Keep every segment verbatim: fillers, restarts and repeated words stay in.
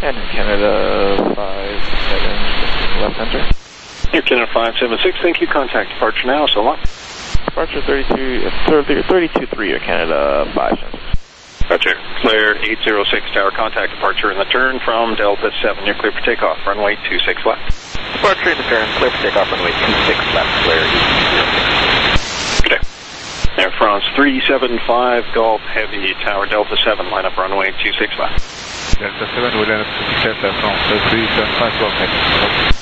And Canada five seven, left center. Air Canada five seven six, thank you. Contact departure now, so long. Departure thirty-two, thirty-two three, Air Canada five seven six. Roger. Clear eight zero six, tower contact departure in the turn from Delta seven. You're clear for takeoff. Runway two six left. Departure in the turn, clear for takeoff, runway two six left, clear eight zero six. Good day. Air France three seven five, Golf Heavy, tower Delta seven, line up runway two six left. Delta seven, will line up two six left, Air France three seven five, Golf Heavy.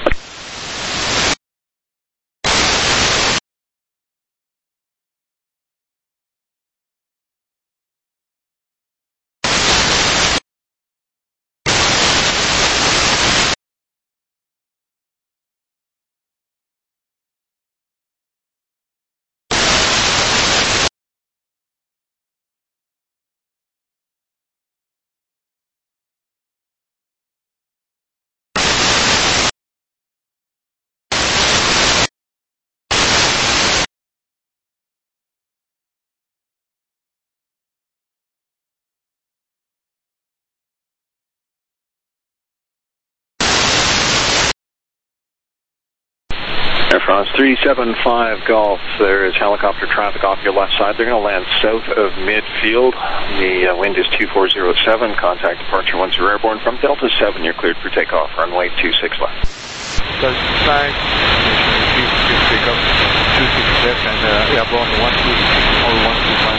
Air France three seven five, Golf, there is helicopter traffic off your left side. They're going to land south of midfield. The uh, wind is two four zero seven. Contact departure once you're airborne from Delta seven. You're cleared for takeoff. Runway two six left. Delta five, please take off two six left and uh, airborne one two or one two five.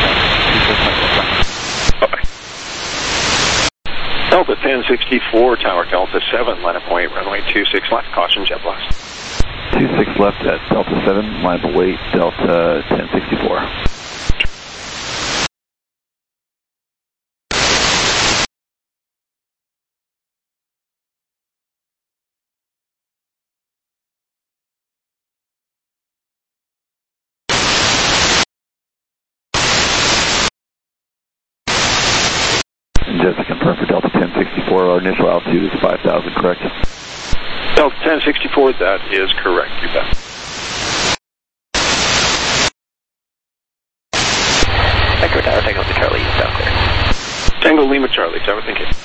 Bye-bye. Delta ten sixty-four, tower Delta seven, line up weight, runway two six left. Caution, jet blast. two six left at Delta seven, line up weight, Delta ten sixty-four. And just to confirm for Delta ten sixty-four, our initial altitude is five thousand, correct? Delta ten sixty-four, that is correct, you bet. Echo Tower, Tango Lima Charlie, down clear. Tango Lima Charlie, tower, thank you.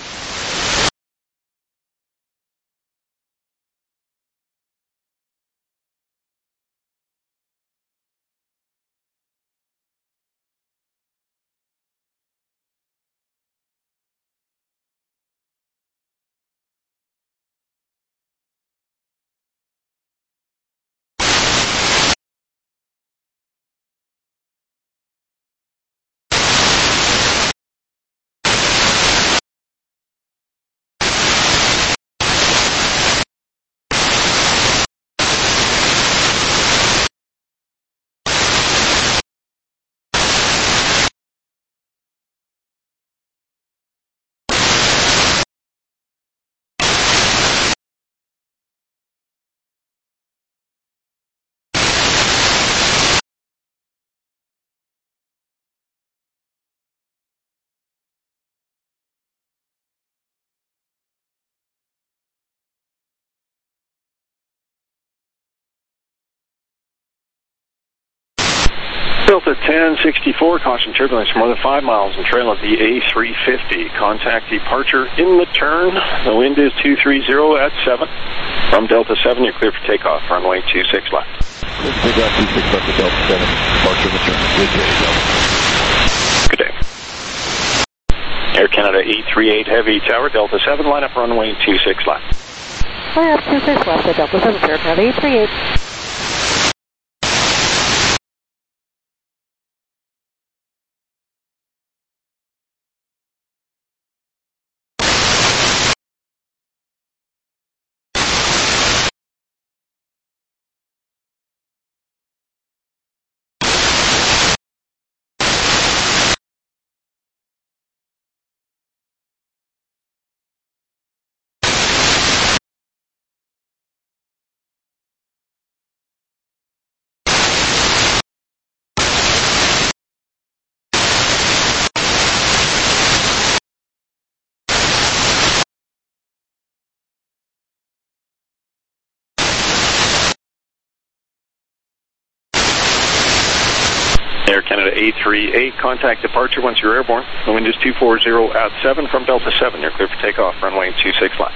Delta ten sixty-four, caution turbulence more than five miles and trail of the A three fifty. Contact departure in the turn. The wind is two three zero at seven. From Delta seven, you're clear for takeoff. Runway two six left. Take off two six left at Delta seven, departure in the turn. Good day. Air Canada eight three eight, heavy, tower Delta seven, line up runway two six left. Line up two six left at Delta seven, Air Canada eight three eight. Air Canada eight three eight, contact departure once you're airborne. The wind is two four zero at seven from Delta seven. You're clear for takeoff, runway two six left.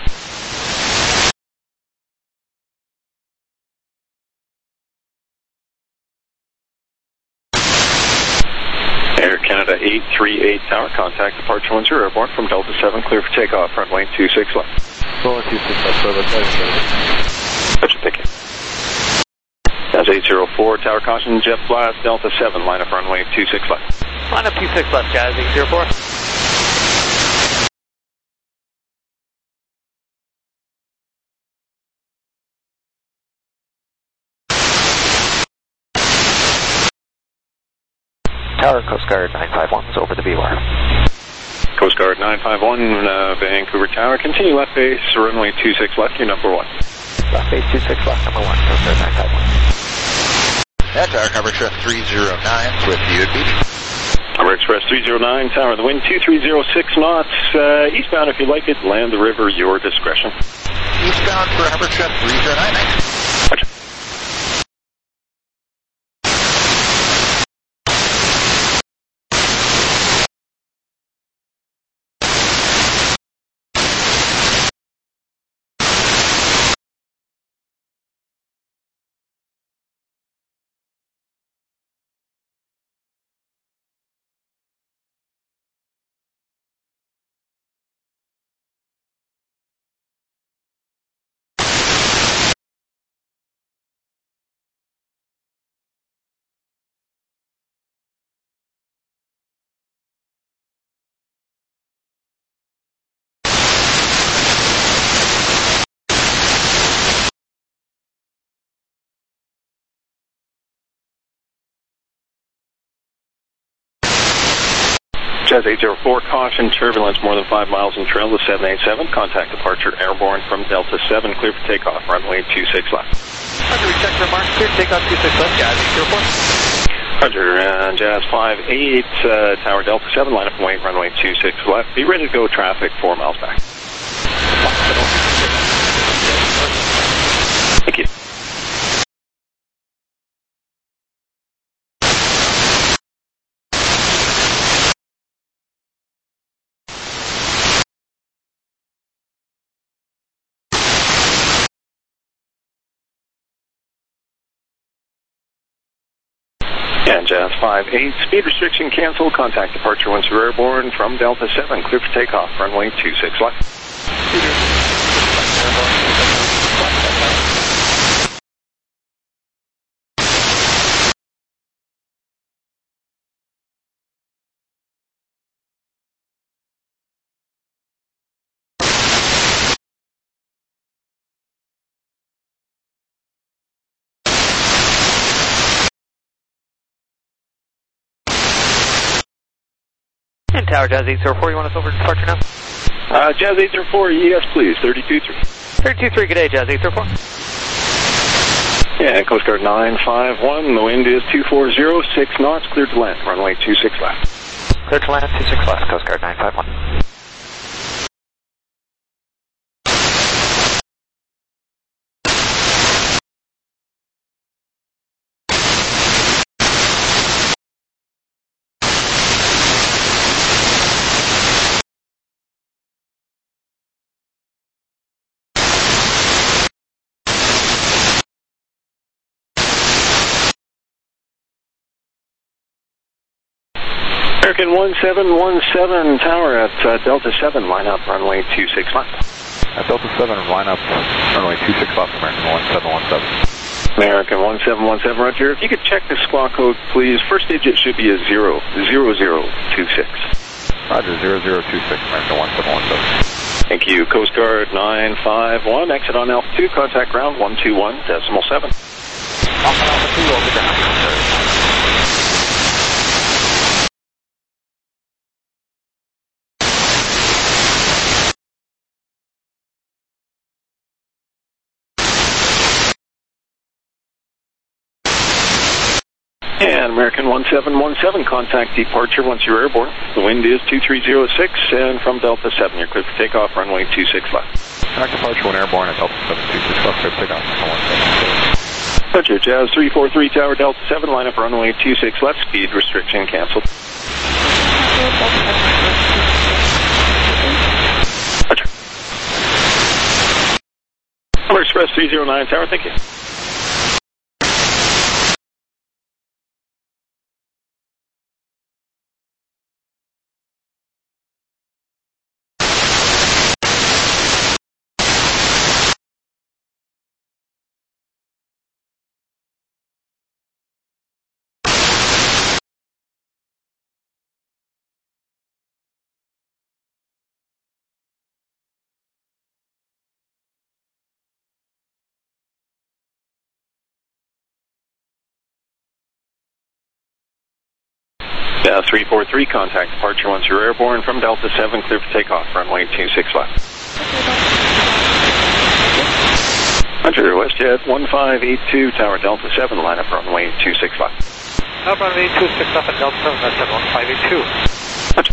Air Canada eight three eight tower, contact departure once you're airborne from Delta seven, clear for takeoff, runway two six left. Solar two six left, service, service. Gotcha, thank you. That's eight zero four, tower caution, jet blast, Delta seven, line up runway two six left. Line up two six left, Jazz eight zero four. Tower, Coast Guard nine five one is over the B W A R. Coast Guard nine five one, uh, Vancouver Tower, continue left base, runway two six left, you're number one. Left base two six left, number one, Coast Guard nine five one. That tower, Cover Express three zero nine with you at beach. Cover Express three zero nine, tower, the wind two three zero six knots, uh, eastbound if you like it, land the river, your discretion. Eastbound for Cover Express three zero nine, thanks. Gotcha. Jazz eight zero four, caution, turbulence more than five miles in trail to seven eight seven. Contact departure airborne from Delta seven, clear for takeoff, runway two six left. Roger, we checked the mark, clear takeoff two six left, Jazz eight zero four. Roger, uh, Jazz five eight, uh, Tower Delta seven, line up and wait, runway two six left. Be ready to go, traffic four miles back. Thank you. And Jazz five eight, speed restriction canceled, contact departure once you're airborne from Delta seven, clear for takeoff, runway two six left. And Tower Jazz eight zero four, you want us over to departure now? Uh, Jazz eight zero four, yes please, thirty-two three. thirty-two three, good day, Jazz eight zero four. Yeah, Coast Guard nine five one, the wind is two four zero, six knots, cleared to land, runway two six left. Clear to land, two six left, Coast Guard nine five one. American one seven one seven, tower at uh, Delta seven, line up, runway two six left. At Delta seven, line up, runway two six left, American one seven one seven. American one seven one seven, Roger. If you could check the squawk code, please. First digit should be a zero, zero zero two six. Roger, zero zero two six, American one seven one seven. Thank you. Coast Guard nine five one, exit on Alpha two, contact ground one two one decimal seven. Off on Alpha two, over ground. And American one seven one seven, contact departure once you're airborne. The wind is two three zero six, and from Delta seven, you're clear for takeoff, runway two six left. Contact departure when airborne at Delta seven, two six left, clear for takeoff, one seven one seven. Roger, Jazz three four three Tower Delta seven, line up runway two six left, speed restriction canceled. Roger. Number Express three zero nine Tower, thank you. Uh, three four three, contact departure once you're airborne from Delta seven, clear for takeoff, runway two six left. Roger, WestJet one five eight two, Tower Delta seven, line up runway two six left. Up runway two six left and Delta seven, that's one five eight two. Roger.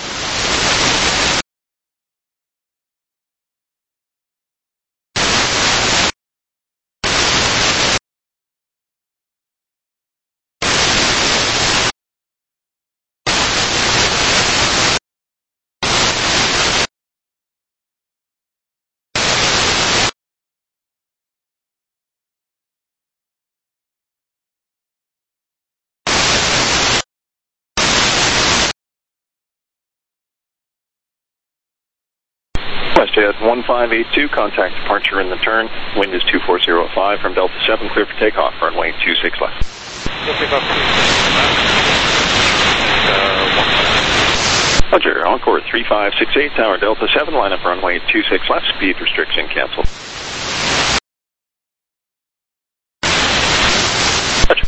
WestJet one five eight two, contact departure in the turn. Wind is two four zero five from Delta seven, clear for takeoff, runway two six left. We'll pick up two six left. Uh, Roger, Encore three five six eight, Tower Delta seven, line up runway two six left, speed restriction canceled. Roger.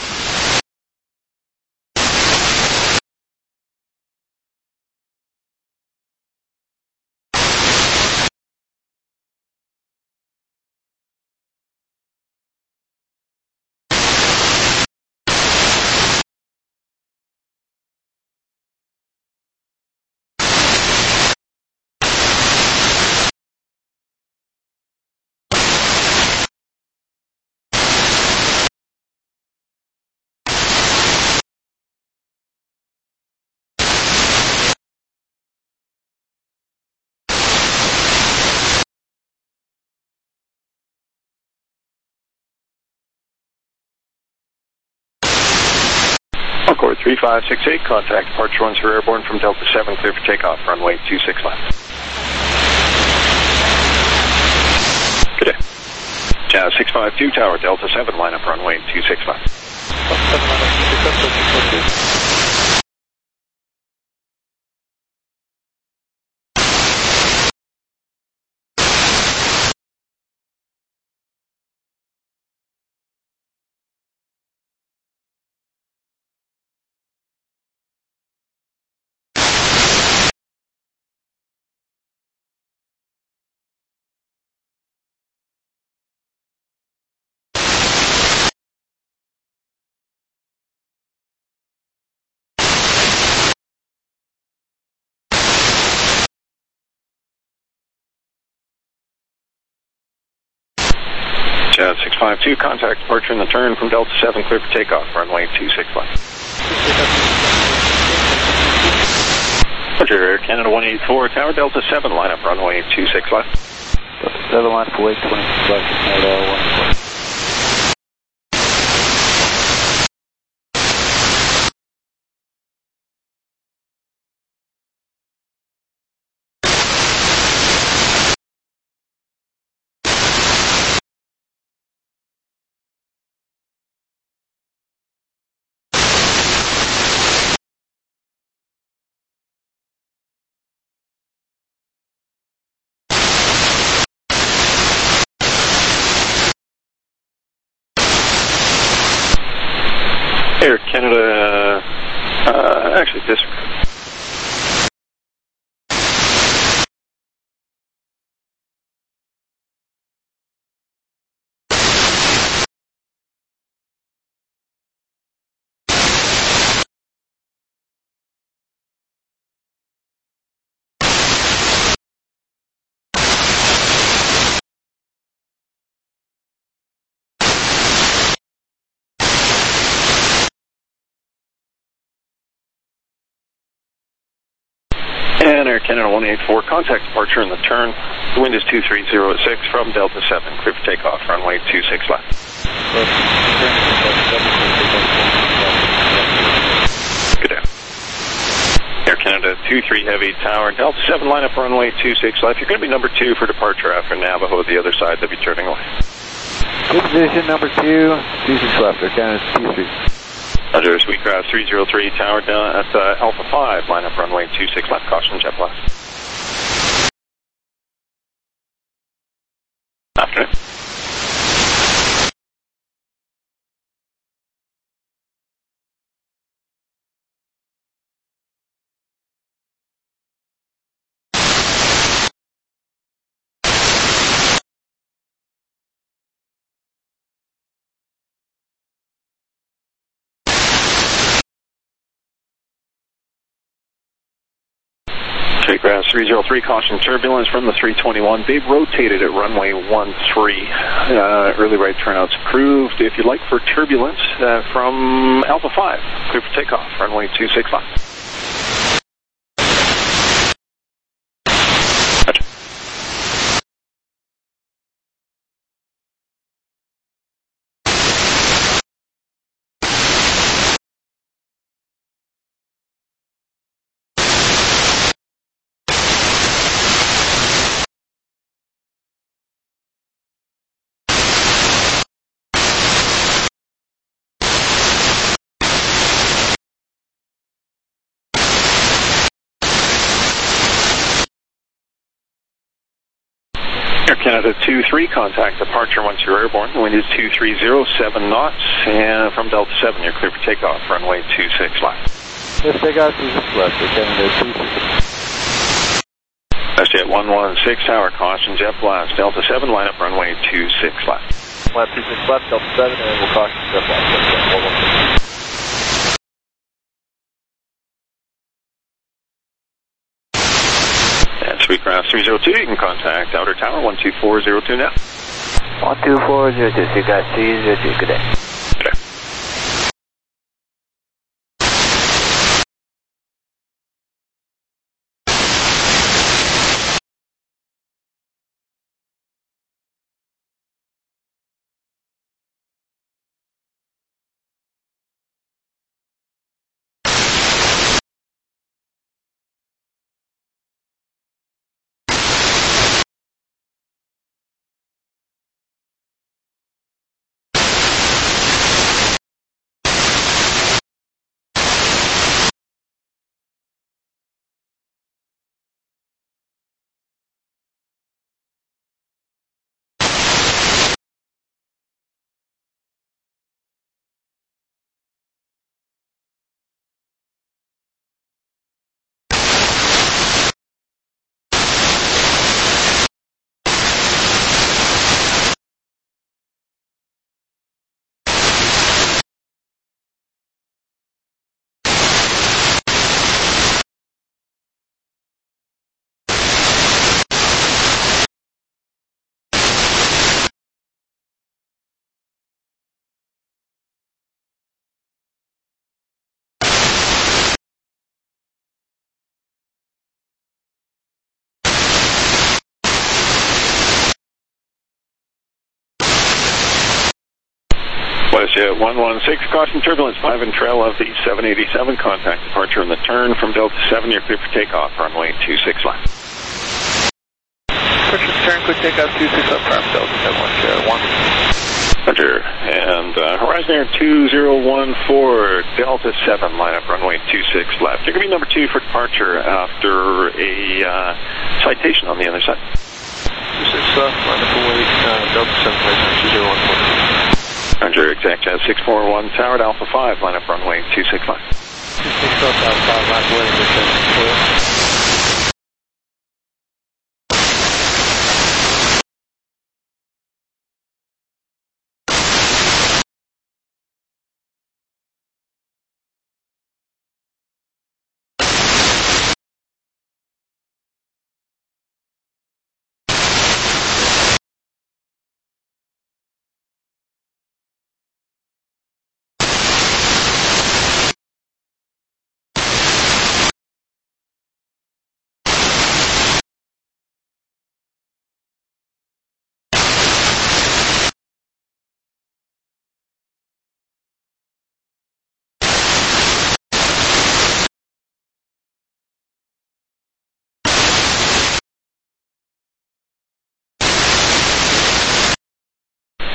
Encore three five six eight, contact departure once you're airborne from Delta seven, clear for takeoff, runway two six left. Good day. Jazz six five two, Tower Delta seven, line up runway two six left. Jazz six five two, contact departure in the turn from Delta seven, clear for takeoff, runway two six left. Roger, Air Canada one eight four, Tower Delta seven, line up runway two six left. Delta seven, line up away twenty-six left, Canada one eight four. Air Canada, uh, actually this. Canada one eight four, contact departure in the turn. The wind is two three zero at six from Delta seven, clear for takeoff, runway two six left. Good day. Air Canada two three Heavy, Tower, Delta seven, line up runway two six left. You're going to be number two for departure after Navajo, the other side, they'll be turning away. Good position, number two, two six left, Air Canada two three. Under Sweetgrass three zero three, tower down at uh, Alpha five, line up runway two six left, caution jet blast. Afternoon. Sweetgrass three zero three, caution turbulence from the three twenty-one. They've rotated at runway one three. Uh, early right turnouts approved. If you'd like for turbulence uh, from Alpha five, clear for takeoff, runway two six left. Air Canada two three, contact departure once you're airborne. The wind is two three zero, seven knots, and from Delta seven, you're clear for takeoff, runway two six left. Yes, takeoff two six left, Air Canada two six. WestJet one one six, tower, caution jet blast, Delta seven, line up runway two six left. Line two six left, Delta seven, and we'll caution jet blast. Sweetgrass three zero two, you can contact outer tower one two four zero two now. one two four zero two, Sweetgrass three zero two, good day. Good day. WestJet one one six, caution turbulence five and trail of the seven eighty-seven, contact departure in the turn from Delta seven, you're clear for takeoff, runway two six left. Departure turn, quick takeoff two six left, from Delta seven one zero one. Roger, and uh, Horizon Air two zero one four, Delta seven, line up runway two six left. You're going to be number two for departure after a uh, citation on the other side. two six left, line up away, uh, Delta seven, Horizon two zero one four. Roger, exact jet six four one, tower at Alpha five, line up runway two six left. two six left, Alpha five, line up away, Delta seven.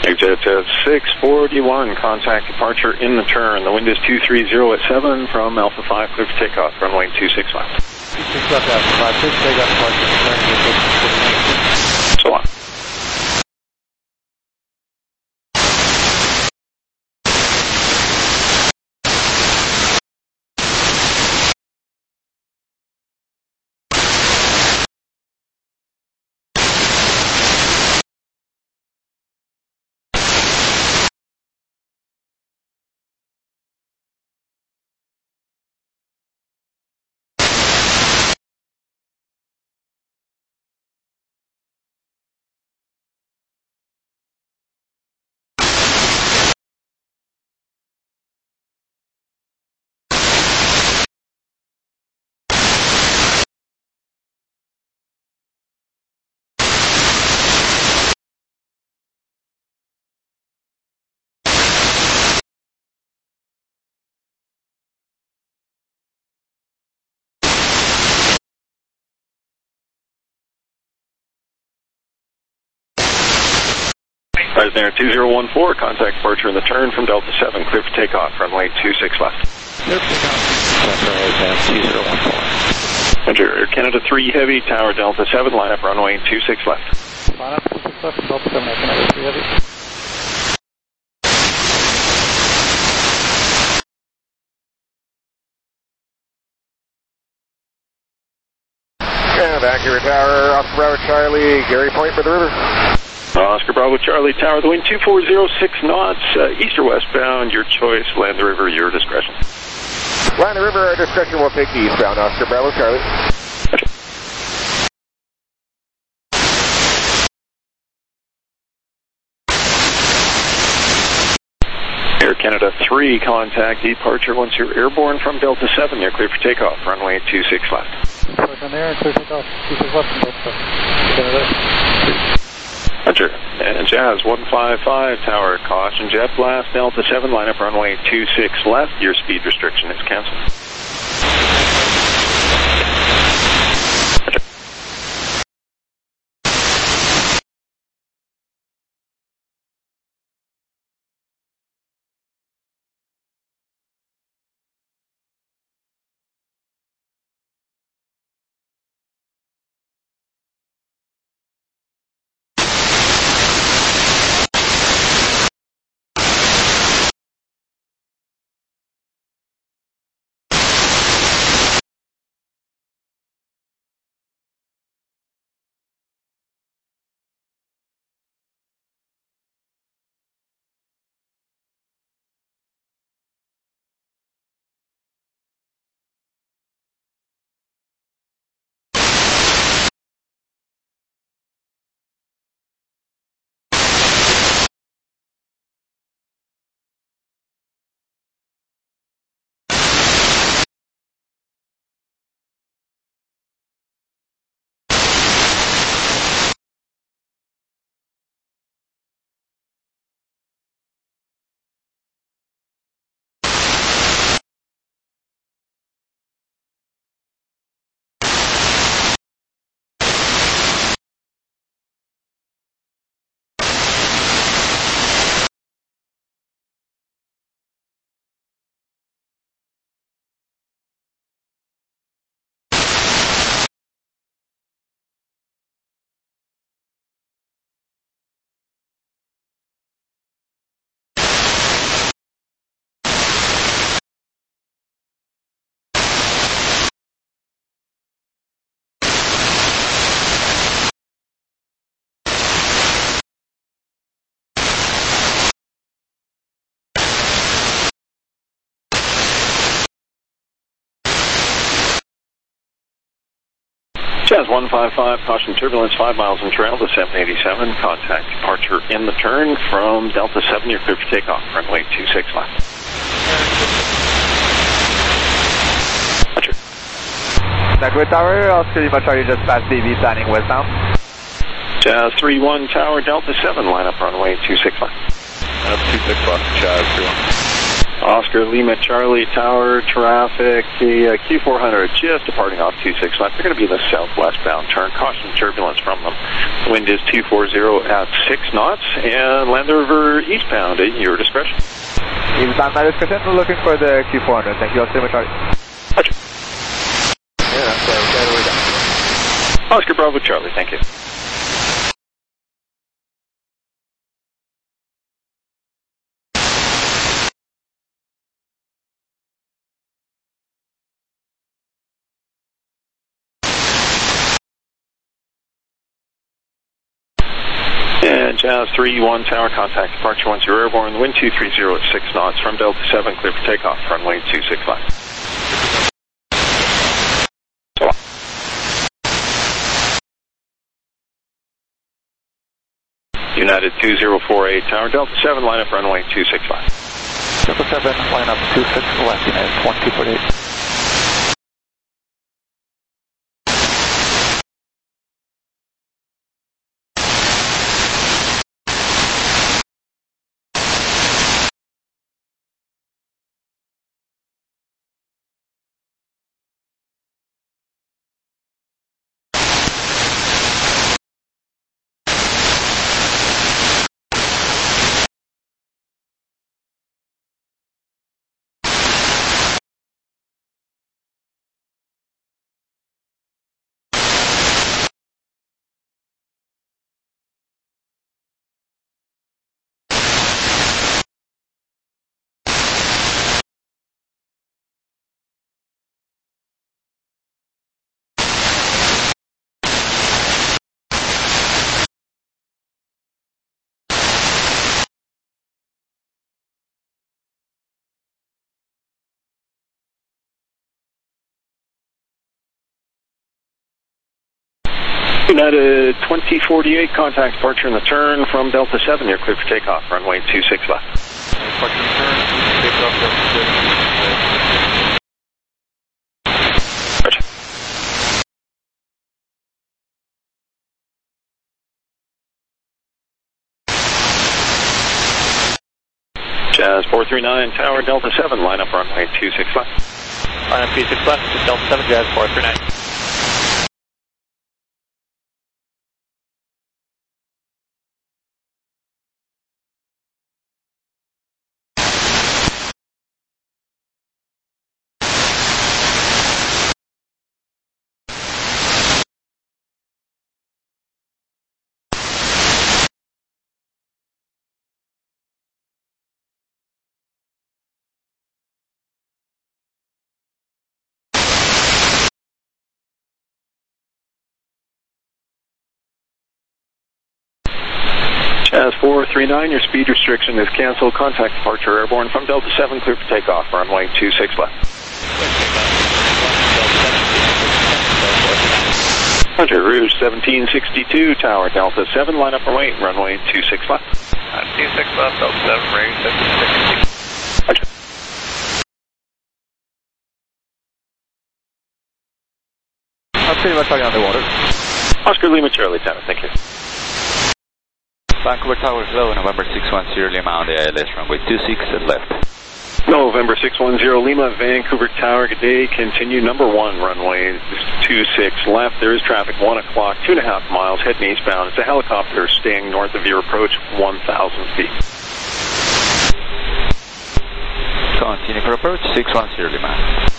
Exit at six forty-one, contact departure in the turn. The wind is two three zero at seven from Alpha five, clear for takeoff, runway two six left. two six left, Alpha five, clear for takeoff, departure in the turn. So long. Right there, two zero one four, contact departure in the turn from Delta seven, clear for takeoff, runway two six left. Clear for takeoff, two zero one four. Roger, Air Canada three Heavy, Tower Delta seven, line up runway two six left. Line up two six left, Delta seven, Air Canada three Heavy. Canada, accurate tower, Oscar Bravo Charlie, Gary Point for the river. Oscar Bravo Charlie Tower, the wind two four zero six knots, uh, east or westbound, your choice, land the river, your discretion. Land the river, our discretion will take the eastbound, Oscar Bravo Charlie. Okay. Air Canada three, contact departure once you're airborne from Delta seven, you're clear for takeoff, runway two six left. Push on there and clear takeoff, two six left from Delta Canada. Roger. And Jazz one five five, tower, caution, jet blast, Delta seven, line up runway two six left, your speed restriction is canceled. Roger. Jazz one five five, caution turbulence five miles in trail to seven eighty-seven, contact departure in the turn from Delta seven, you're clear for takeoff, runway two six left. Roger. Accurate tower, Oscar Lima Charlie just past D V, standing westbound. Jazz three one, tower Delta seven, line up runway two six left. Line up two six left, Jazz three one. Oscar Lima Charlie Tower traffic, the uh, Q four hundred just departing off two six left. They're going to be in the southwestbound turn. Caution turbulence from them. Wind is two forty at six knots and Land Rover eastbound at your discretion. Eastbound my discretion, we're looking for the Q four hundred. Thank you, Oscar Lima Charlie. Roger. Yeah, that's right. Okay, we're done. Oscar Bravo Charlie, thank you. And Jazz three one Tower, contact departure once you're airborne, wind two three zero at six knots from Delta seven, clear for takeoff, runway two six left. United two zero four eight Tower, Delta seven, line up runway two six left. Delta seven, line up two six left, United one two four eight. United twenty forty-eight, contact departure in the turn from Delta seven, you're clear for takeoff, runway two six left. Departure in the turn, takeoff, Delta seven. Roger. Jazz four three nine Tower, Delta seven, line up runway two six left. Line up two six left, Delta seven, Jazz four three nine. Jazz four three nine, your speed restriction is canceled. Contact departure airborne from Delta seven, clear for takeoff, runway two six left. Roger, Rouge seventeen sixty-two, Tower, Delta seven, line up and wait, runway two six left. Uh, two six left, Delta seven, Rouge seventeen sixty-two. Roger. Oscar Lima Charlie on the water. Oscar Lima Charlie Tower, thank you. Vancouver Tower, hello, November six one zero Lima on the I L S runway two six at left. November six one zero Lima, Vancouver Tower, good day, continue number one, runway two six left. There is traffic, one o'clock, two and a half miles, heading eastbound. It's a helicopter staying north of your approach, one thousand feet. Continue for approach, six one zero Lima.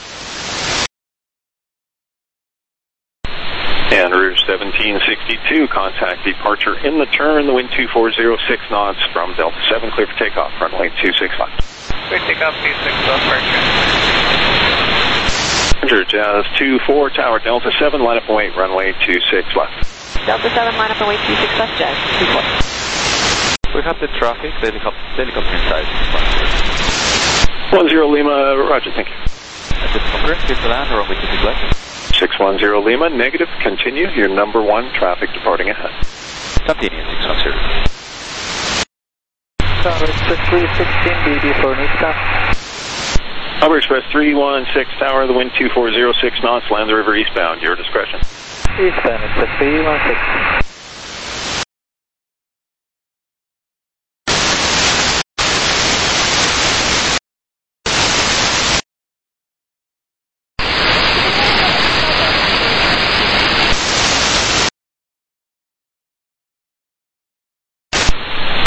And Rouge seventeen sixty-two, contact departure in the turn, the wind two four zero, six knots from Delta seven, clear for takeoff, runway two six left. Clear takeoff, two six left, Roger, Jazz two four, Tower, Delta seven, line up and wait, runway two six left. Delta seven, line up and wait, two six left, Jazz two four. We have the traffic, the helicopter, helicopter inside. one zero Lima, Roger, thank you. At the conference, clear to land, runway two six left. six one zero Lima, negative, continue, your number one, traffic departing ahead. Continue, six one zero. Tower three sixteen, B D for Nista. Harbor Express three one six Tower, the wind two four zero, six knots, land the river eastbound, your discretion. Eastbound, it's a three one six.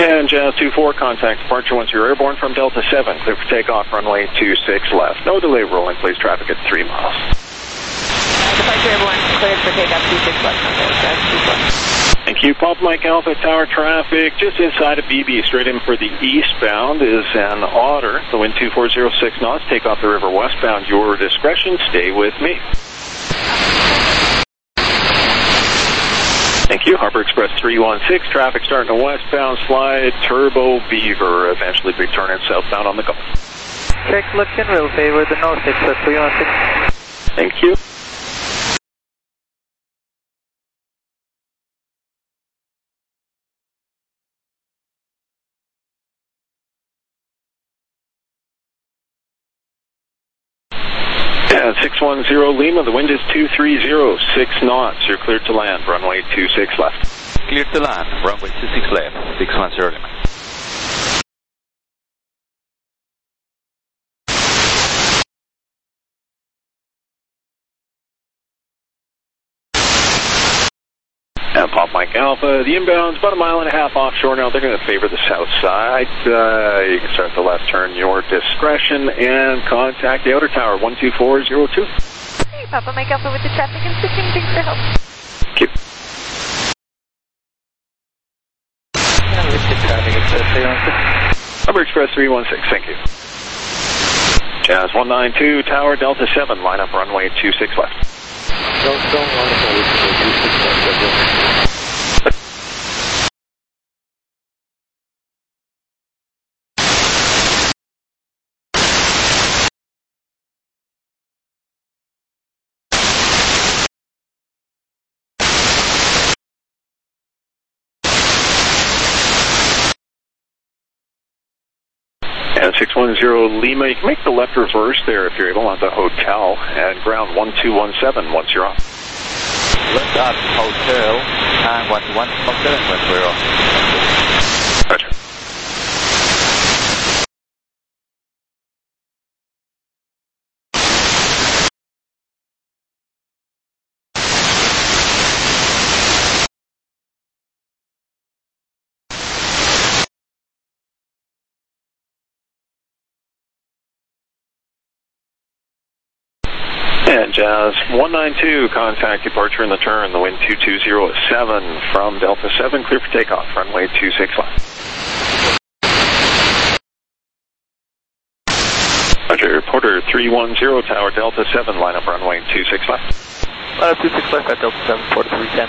And Jazz two four, contact departure once you're airborne from Delta seven. Clear for takeoff, runway two six left. No delay, rolling, please. Traffic at three miles. Departure airborne, cleared for takeoff, two six left, Jazz two four. Thank you. Pop Mike Alpha Tower traffic just inside of B B. Straight in for the eastbound is an Otter. The wind two four zero six knots. Take off the river westbound. Your discretion. Stay with me. Thank you. Harbor Express three one six. Traffic starting to westbound slide. Turbo Beaver. Eventually be turning southbound on the Gulf. Check looking real favor the no six at three one six. Thank you. six one zero Lima, the wind is two three zero, six knots. You're cleared to land, runway two six left. Cleared to land, runway two six left, six one zero Lima. And Pop Mike Alpha, the inbound's about a mile and a half offshore now. They're going to favor the south side. Uh, you can start the left turn, your discretion, and contact the outer tower, one two four zero two. Hey, Papa Mike Alpha with the traffic and switching. Thanks for help. Thank you. Harbor Express three one six, thank you. Jazz one nine two, Tower Delta seven, line up runway two six left. Don't, don't line up runway two six left. And six one zero Lima, you can make the left reverse there if you're able on the hotel, and ground one two one seven once you're off. Left at hotel, and one two one seven once we're off. Roger. And Jazz one nine two, contact departure in the turn, the wind two two zero seven from Delta seven, clear for takeoff, runway two six left. Roger, Porter three one zero, Tower Delta seven, line up runway two six left. Line up two six left at Delta seven, Porter three ten.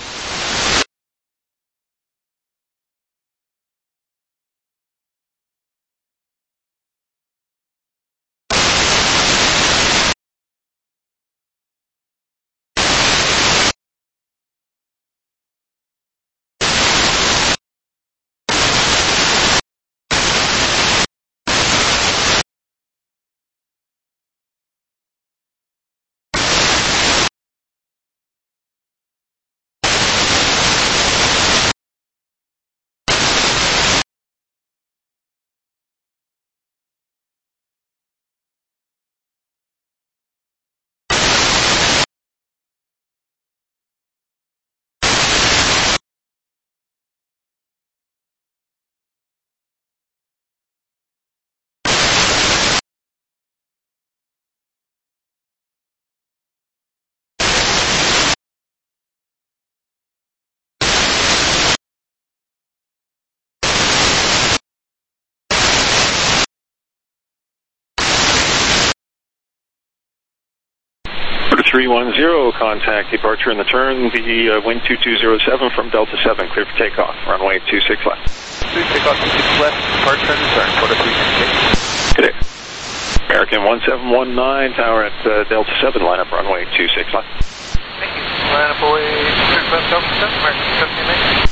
three one zero, contact departure in the turn, the uh, wind two two zero seven from Delta seven, clear for takeoff, runway two six left. Please take off two six left, departure in the turn, Porter three ten. Good day. American one seven one nine, tower at uh, Delta seven, line up runway two six left. Thank you. Line up away two six left, Delta seven, American seventeen.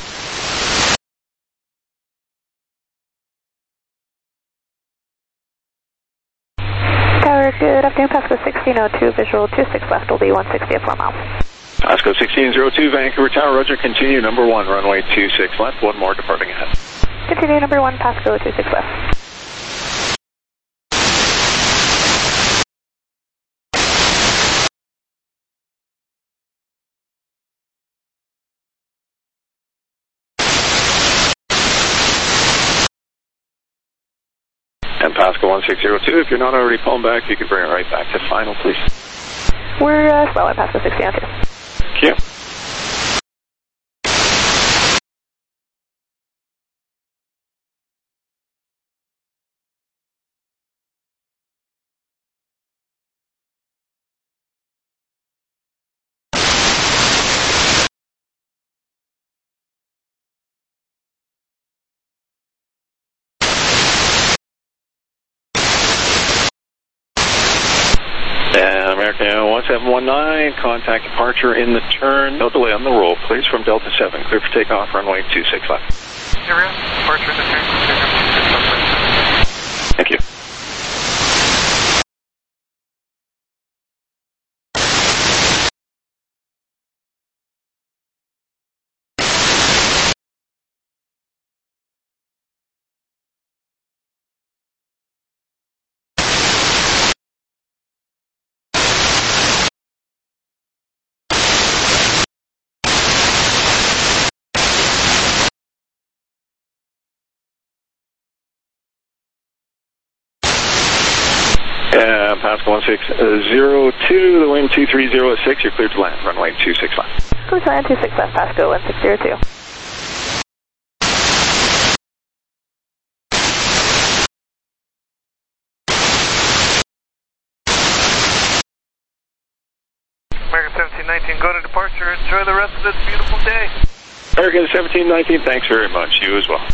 Good afternoon, Pasco sixteen oh two, visual two six left, will be one sixty at four miles. Pasco sixteen oh two, Vancouver Tower, Roger, continue number one, runway two six left, one more departing ahead. Continue number one, Pasco two six left. Pascal one six zero two, if you're not already pulling back, you can bring it right back to final, please. We're uh, slow at Pascal sixteen oh two. Thank you. And American one seven one nine, contact departure in the turn. No delay on the roll, please, from Delta seven. Clear for takeoff, runway two six left. Here we are. Departure in the turn. Thank you. Uh, Pascal one six zero two, the wind two three zero at six, you're cleared to land, runway two six left. Clear to land two six left, Pascal one six zero two. American seventeen nineteen, go to departure. Enjoy the rest of this beautiful day. American seventeen nineteen, thanks very much. You as well.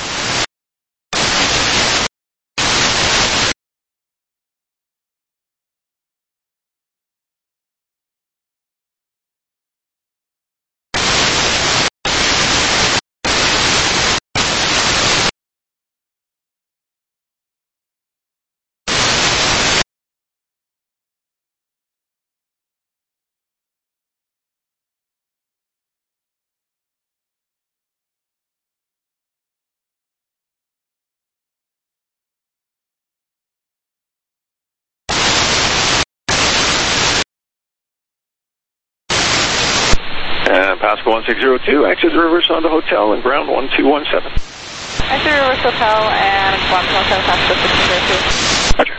And Pascal one six zero two, exit reverse onto hotel and ground one two one seven. Exit reverse hotel and ground hotel, Pascal sixteen zero two. Roger.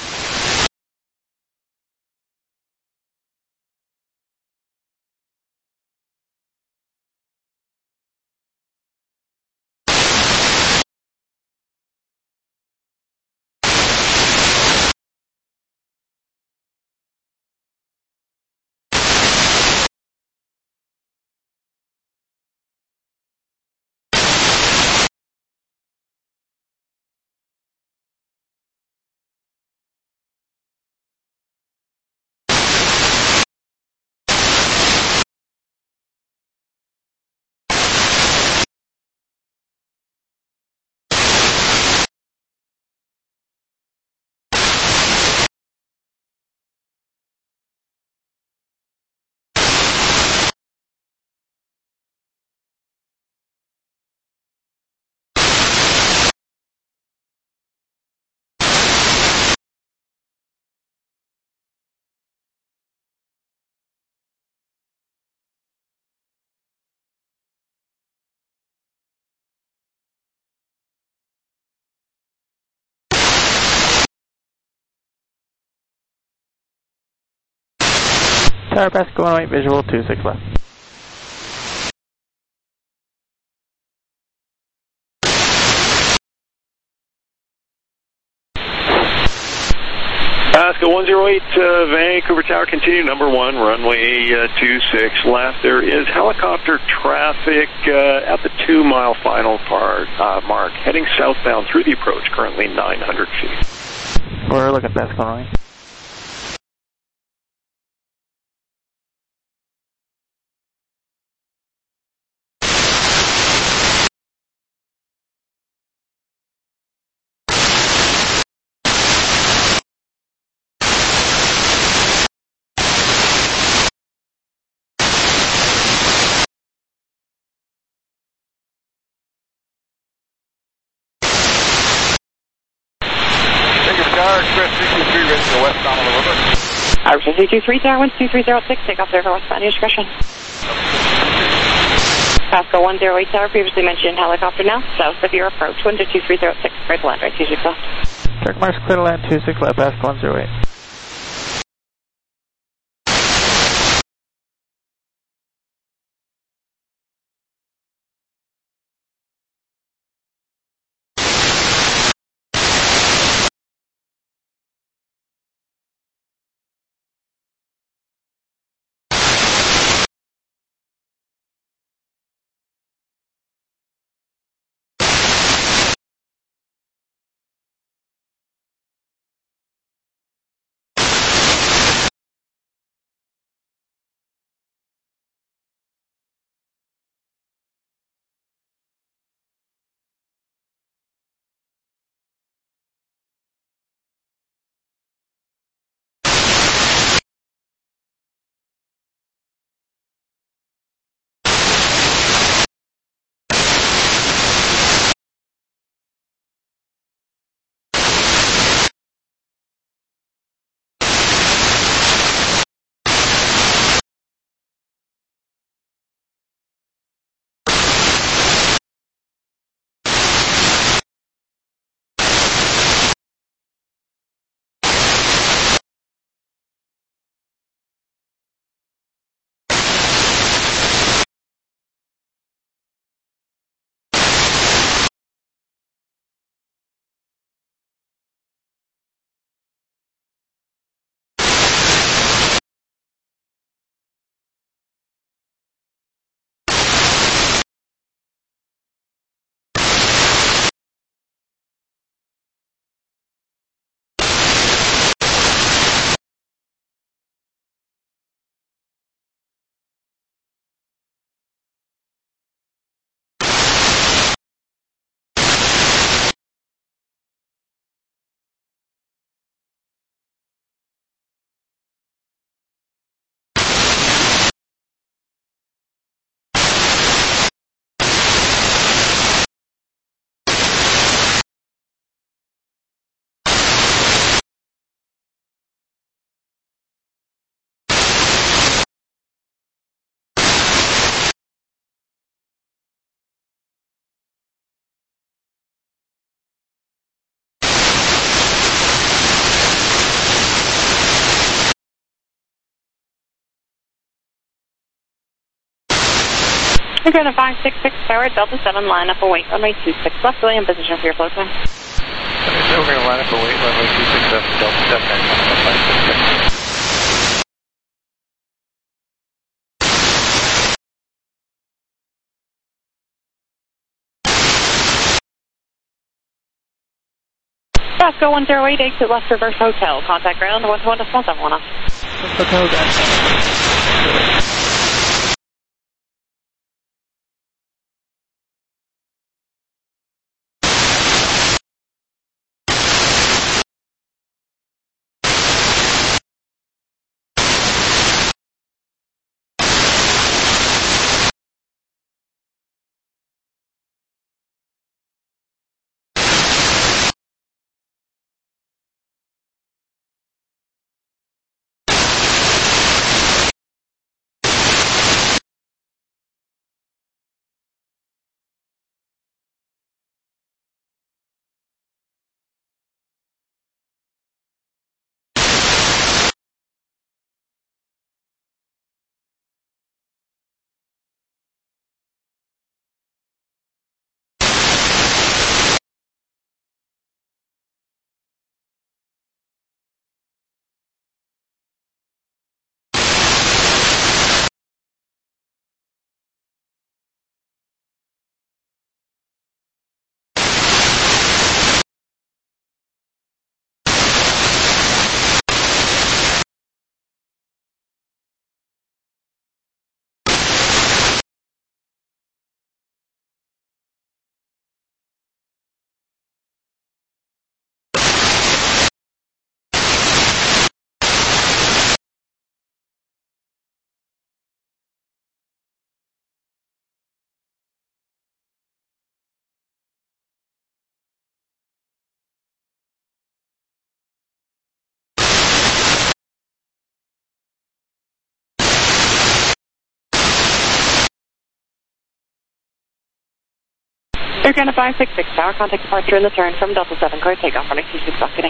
Tower Pascal one oh eight, visual two six left. Pascal one oh eight, uh, Vancouver Tower, continue number one, runway uh, two six left. There is helicopter traffic uh, at the two mile final part, uh, mark, heading southbound through the approach, currently nine hundred feet. We're looking at Pascal one oh eight. Express sixty-three, ready to westbound on the river. Our two two three, Tower one two three zero six, take off there for westbound, your discretion. Pascal one oh eight, Tower, previously mentioned helicopter now, south of your approach, one two three zero six, right to land, right two six left. Check marks clear to land two six left, ask one zero eight. We're going to five six six tower, Delta seven, line up await, runway two six left, Billy in position for your flow time. So we're going to line up await, runway two six left, Delta seven, and five six six. Go one zero eight, exit left reverse hotel. Contact ground one two one decimal seven one off. Hotel down. Air Canada five six six Tower, contact departure in the turn from Delta seven, clear takeoff runway two six left today.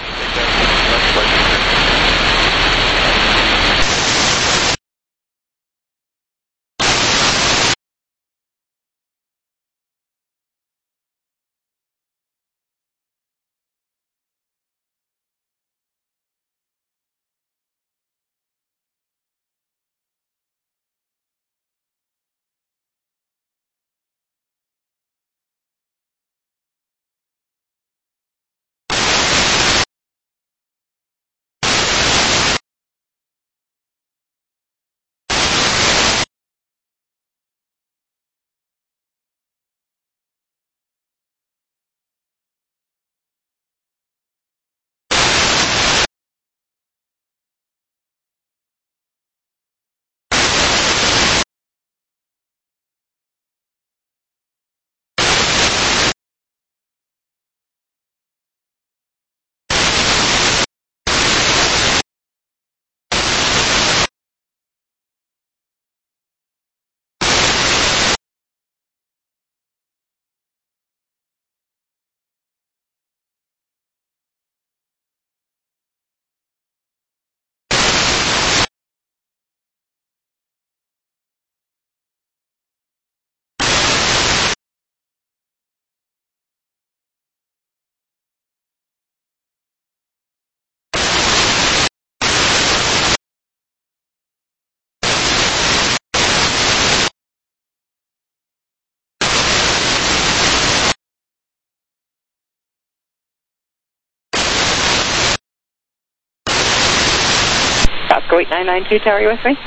Pasco eight nine nine two Tower, you with me?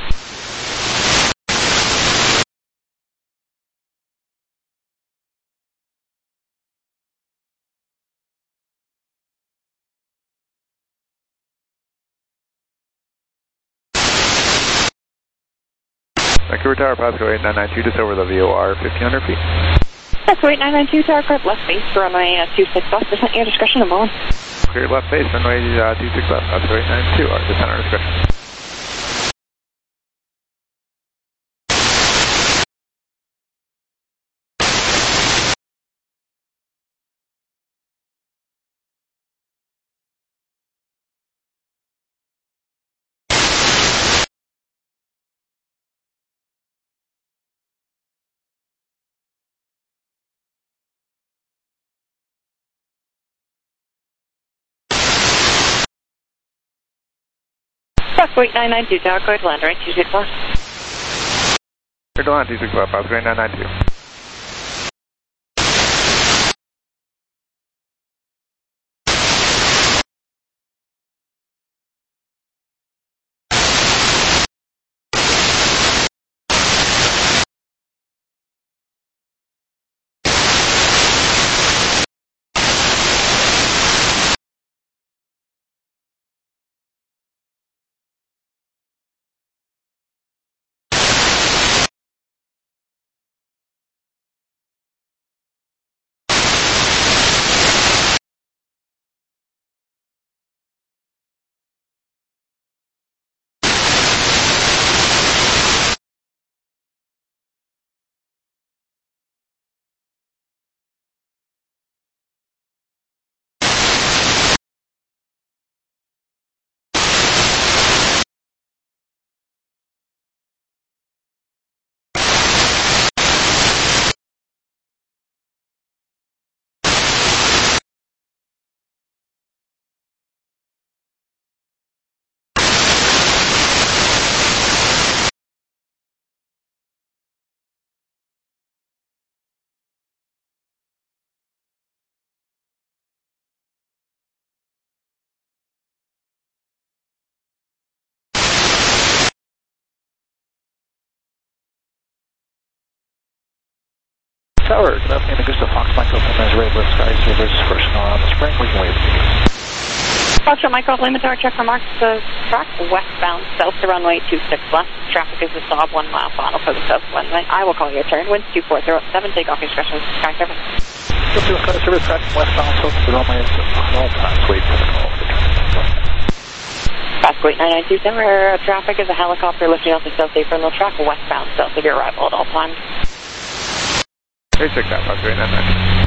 Vancouver Tower, Pasco eight nine nine two, just over the V O R, fifteen hundred feet. Pasco eight nine nine two Tower, correct left base, runway uh, two six left, percent your discretion, I'm on. Clear left base, runway uh, two six left, Pasco eight nine two, descent our discretion. Pasco eight nine nine two Tower, clear to land, right, two six left. Clear to land, two six left, Pasco eight nine nine two. Tower, good afternoon, Augusta Fox, Michael, Lima, Ray, Blue Sky, Savers, first on the spring, we can wait. Foxtrot Michael, Lima Tower, check for marks the track, westbound, south to runway two six left. Traffic is a stop, one mile final for the south runway. I will call your turn, winds two four zero seven, take off your discretion with Sky Service. Two Sky Service, track westbound, south to the runway, all pass, wait for the call. Pasco eight nine nine two Tower, traffic is a helicopter lifting off the South Apron track, westbound, south of your arrival at all times. Basic Alpha, green and nine.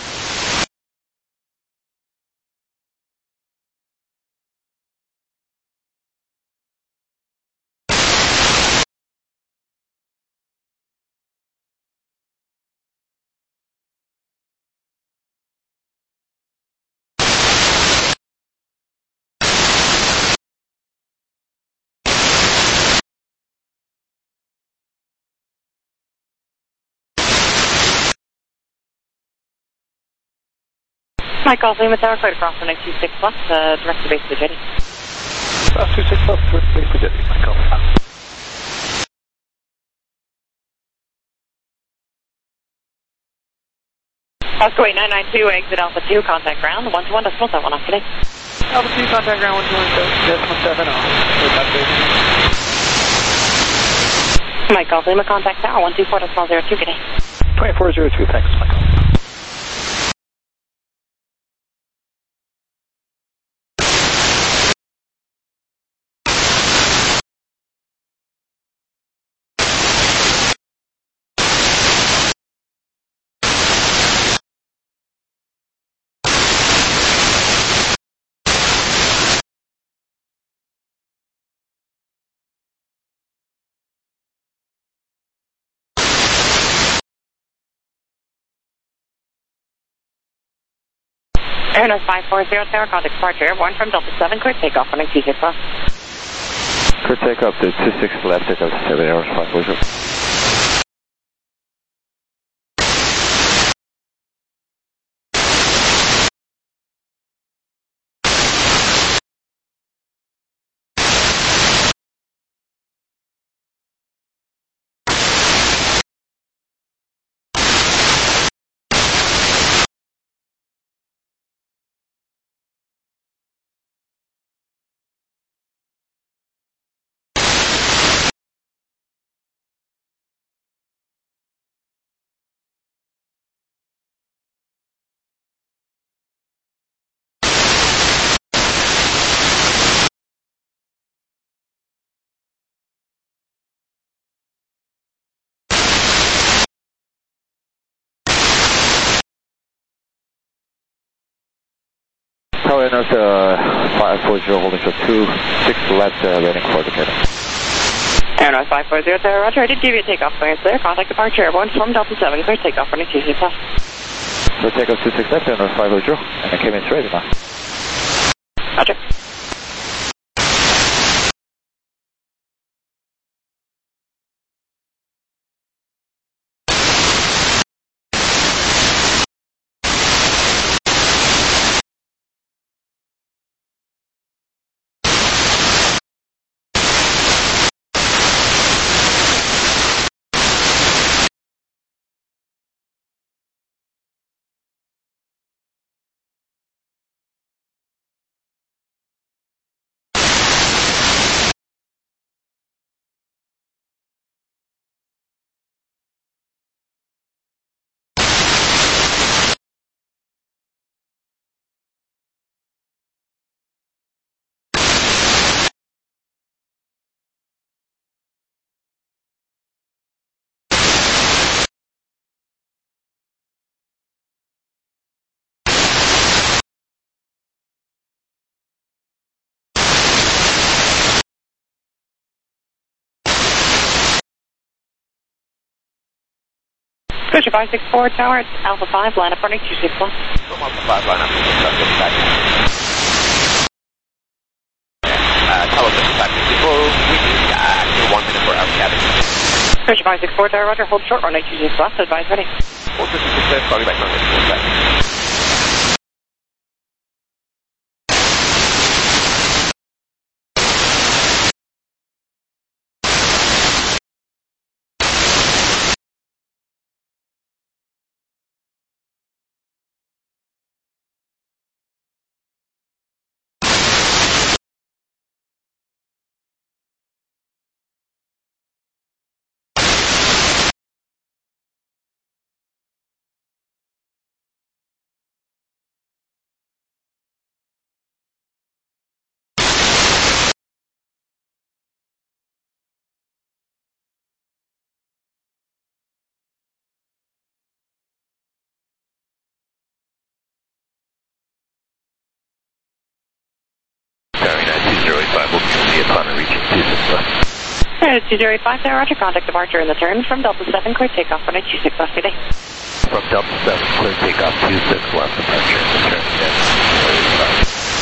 Mike Golf Lima Tower, cleared across runway two six left, uh, direct to base of the jetty. Cross two six left, direct to base of the jetty, Mike Golf. Oscar eight nine nine two, exit Alpha two, contact ground, one two one decimal seven off today. Alpha two, contact ground, one two one decimal seven off. Mike Golf Lima, contact tower, one two four decimal zero two, good day. twenty-four zero two, thanks, Michael. Airnorth five four zero Tower, contact departure airborne from Delta seven, clear takeoff runway two six left. Clear takeoff to two six left, takeoff to seven hours, five four zero. Tower North uh, five four zero, holding short two six left, uh, landing for the Decatur. Airnorth five four zero Tower, roger, I did give you a takeoff clearance there, contact departure airborne from Delta seven, clear takeoff runway two six left. So takeoff two six left, Airnorth five four zero, and I came in straight now. Roger. Scotia five six four Tower, it's Alpha five, line up running two six one. From Alpha five, line up, back. Uh, Tower back before we uh, one minute for our cabin. Scotia five six four Tower, roger, hold short, runway two six left, advise ready. Hold two six left, calling back runway two six left. two zero eight five there, roger, contact departure in the turn from Delta seven, clear takeoff, runway two six left, good day. From Delta seven, clear takeoff, two six left, departure in the turn, yes.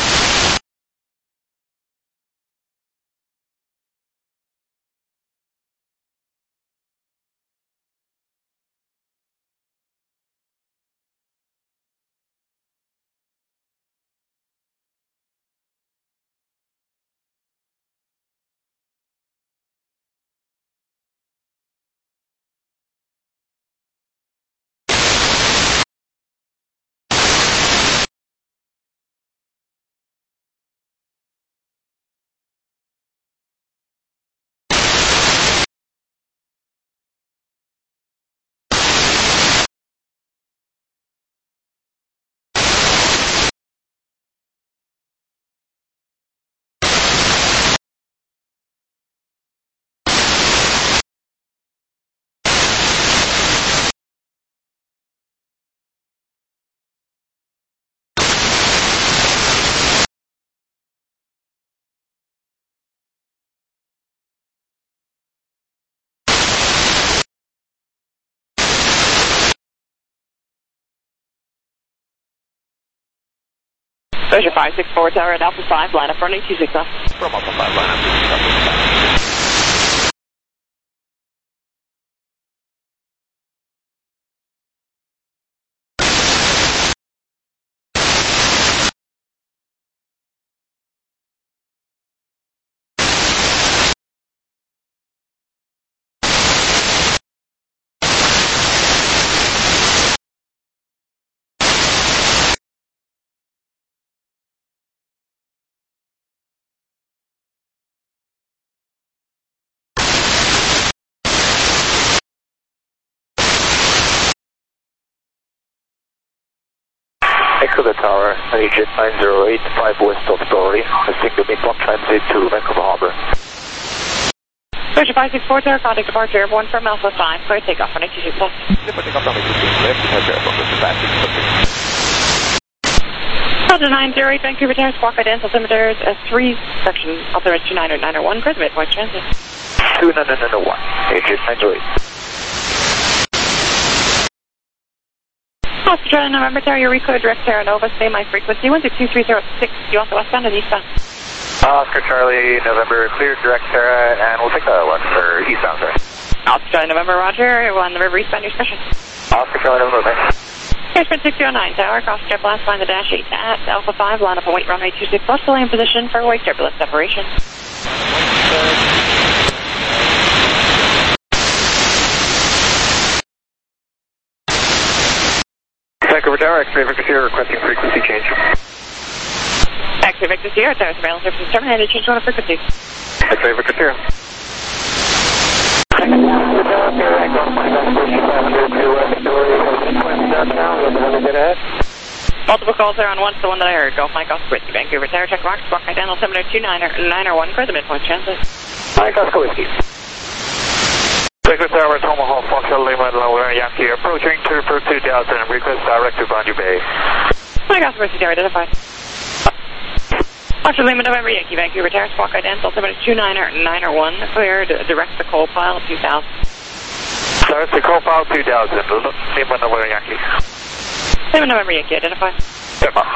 Treasure five six four tower at Alpha five, line up running two six left. From Alpha five, line up two six left. Echo the tower, Agent nine zero eight, five west of Dory, assisting the midpoint transit to Vancouver Harbor. Treasure five six four tower, contact departure airborne from Alpha five, clear takeoff, runway two six left. Clear takeoff, runway two six left, departure airborne from Vancouver Harbor. Delta nine zero eight, Vancouver Tower, squawk ID altimeters S three, section altimeter two nine zero nine zero one, clear the midpoint transit. two nine zero nine zero one, Agent nine zero eight. Australia November Tower, your recode direct Terra Nova, stay my frequency, one two two three zero six, you want the westbound and eastbound? Oscar Charlie, November, clear direct Terra, and we'll take the one for eastbound, sorry. Australia November, roger, one the river eastbound, your special. Oscar Charlie, November, thanks. Airspeed six zero nine tower, cross jet blast, find the dash eight at Alpha five, line up and wait runway two six left, delay in position for wake turbulence separation. Vancouver Tower, X-ray Victor Sierra, requesting frequency change. X-ray Victor Sierra, tower surveillance services terminated, change one of frequency. X-ray Victor Sierra. Multiple calls there on one, the one that I heard. Golf Mike Oscar Whiskey, Vancouver Tower, check box, squawk high down, altimeter two nine zero one, clear the midpoint transit. Mike Oscar Whiskey. Vancouver Tower, Tomahawk, Foxtrot Lima, Lower Yankee, approaching two for two thousand, request direct to Boundary Bay. Mike Oscar Whiskey, tower identified. Foxtrot Lima, November Yankee, Vancouver Tower, squawk high down, altimeter two nine zero one, clear, direct the coal pile, two thousand. Direct the coal pile, two thousand, Lima, November Yankee. Lima, November Yankee, identified. Lima.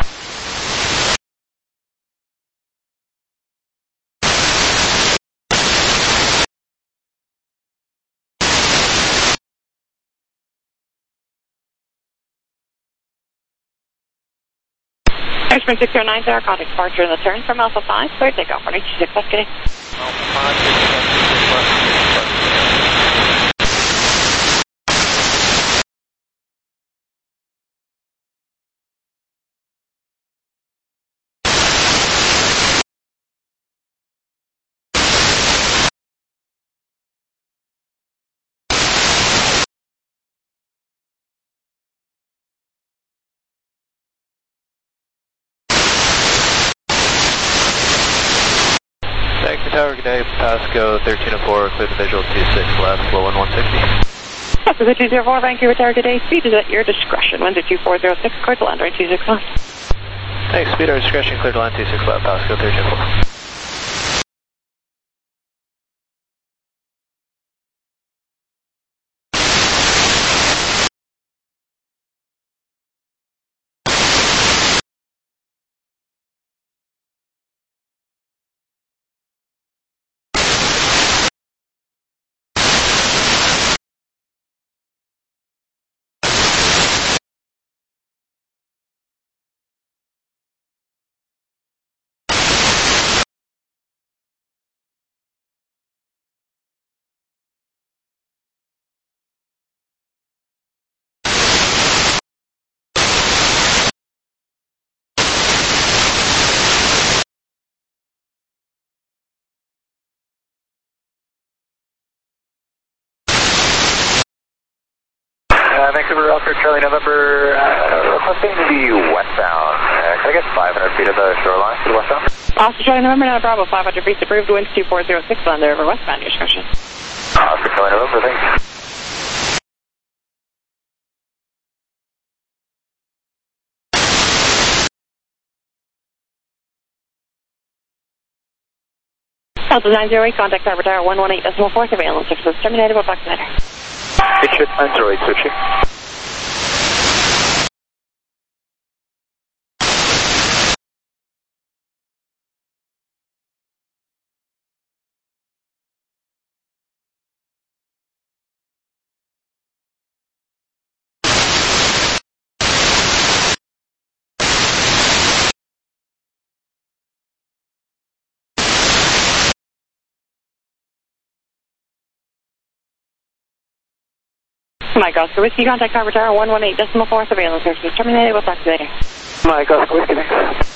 Airspeed six zero nine tower, contact departure in the turn from Alpha five, clear takeoff, runway two six left, good day. Alpha five, two six left. Vancouver Tower, good day, Pasco thirteen oh four, clear the visual two six left, low one one sixty. Pasco two zero four, Vancouver Tower, good day, speed is at your discretion, wind two four zero six, clear to land, right two six left. Thanks, speed our discretion, clear to land two six left, Pasco thirteen oh four. Uh, Vancouver, Oscar, Charlie, November, uh, requesting the westbound. Uh, can I get five hundred feet of the shoreline to the westbound? Oscar, Charlie, November, Nana Bravo, five hundred feet approved, winds two four zero six, land over westbound, your discretion. Oscar, Charlie, November, thanks. Delta nine zero eight, contact Harbor Tower one one eight decimal four, surveillance services terminated, we'll talk to you later. Richard nine zero eight, switching. Mike Oscar Whiskey, contact Harbor Tower one one eight decimal four, surveillance services terminated, we'll talk to you later. Mike Oscar Whiskey, thanks.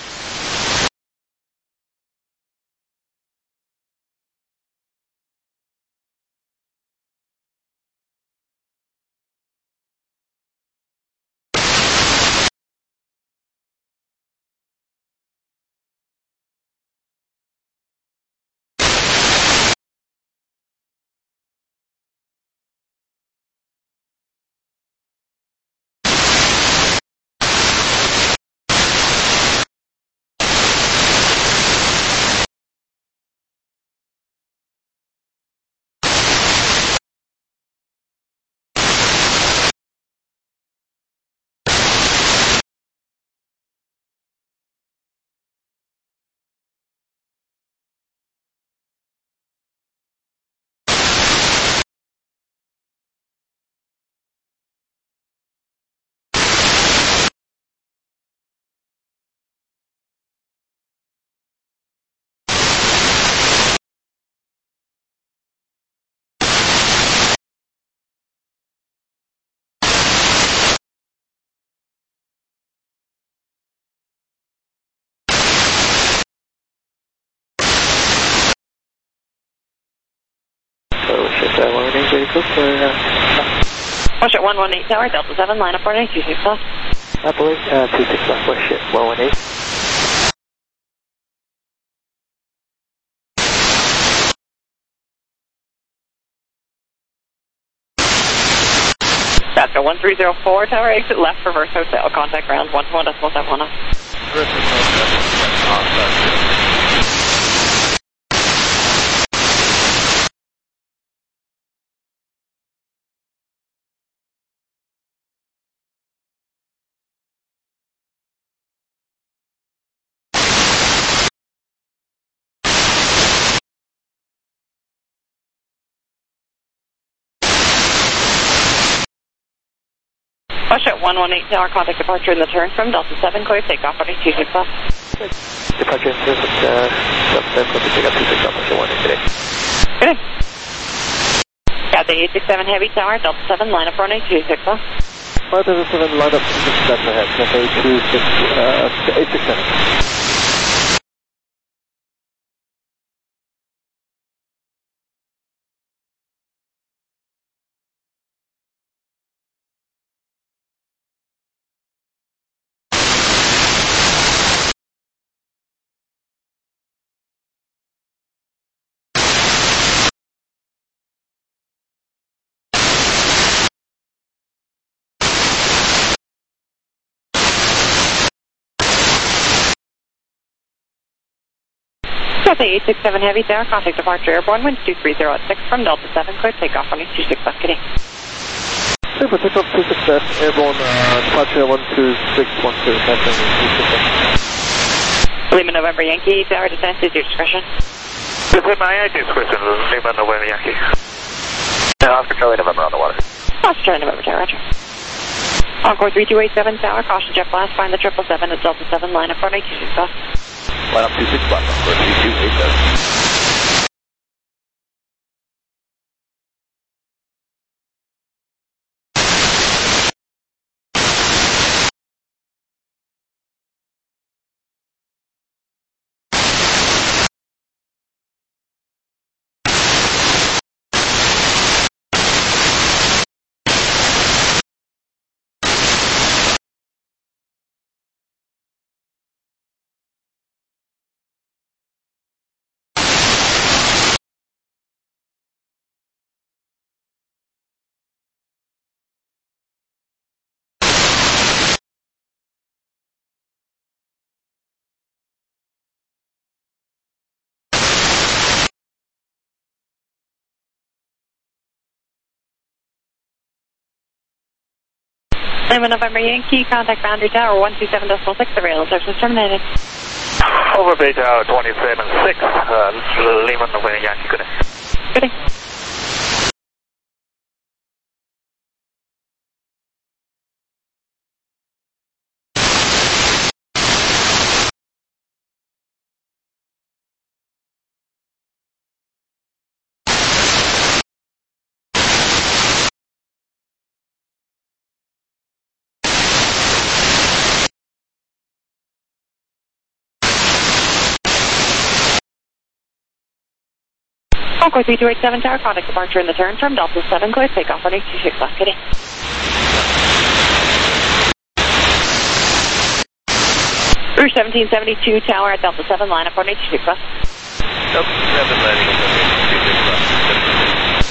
Watch at one one eight Tower, Delta seven, line up running two six left. I believe, uh, two six left, west shit, one one eight. That's a one three zero four Tower, exit left, reverse hotel, contact ground one two one decimal seven one oh. Watch at one one eight Tower, contact departure in the turn from Delta seven, clear takeoff, running two six left. Departure in service, uh, Delta seven, clear to take up two six left, one one eight today. Good. Got the eight six seven Heavy Tower, Delta seven, line up running two six left. Five Delta seven, line up two six left ahead, cafe two six, uh, eight six seven. Got the eight six seven Heavy Tower, contact departure airborne, winds two three zero at six from Delta seven, clear takeoff, running two six left, kidding. Super, takeoff two six left, airborne, uh, departure one two six one two, passing two six left. Lima November Yankee, Tower descent is your discretion. Lima Yankee, discretion, Lima November Yankee. Yeah, Oscar Charlie November on the water. Oscar Charlie November Tower, roger. Encore three two eight seven Tower, caution jet blast, find the triple seven at Delta seven, line up running two six left. Line up two six left, Oscar three two eight seven. Lima November Yankee, contact boundary tower one two seven point six, the rail service terminated. Over Bay Tower twenty-seven six, uh, Lima November Yankee, good day. Good day. Concord three two eight seven Tower, contact departure in the turn from Delta seven, clear takeoff on eight two six left, good day. Rouge seventeen seventy-two Tower at Delta seven, line up on eight two six left. Delta seven landing on eight two six left.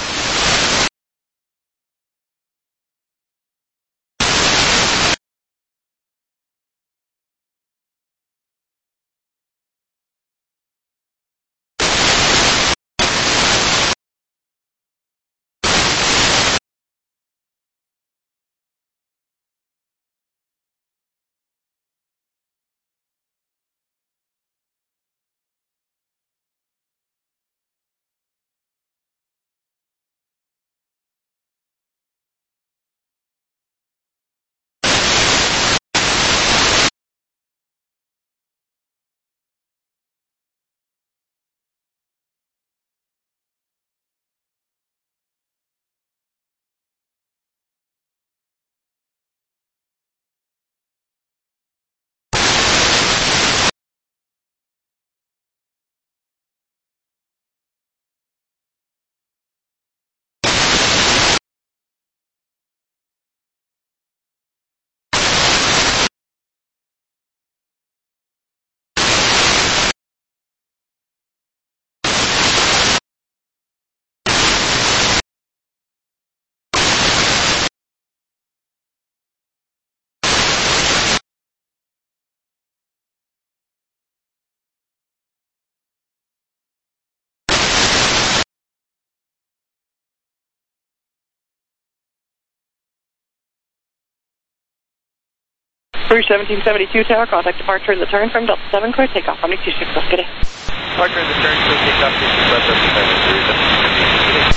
Rouge seventeen seventy-two Tower, contact departure in the turn from Delta seven, clear takeoff on eight two six left, good day. Departure in the turn, clear takeoff, eight two six left, Delta seven, good day.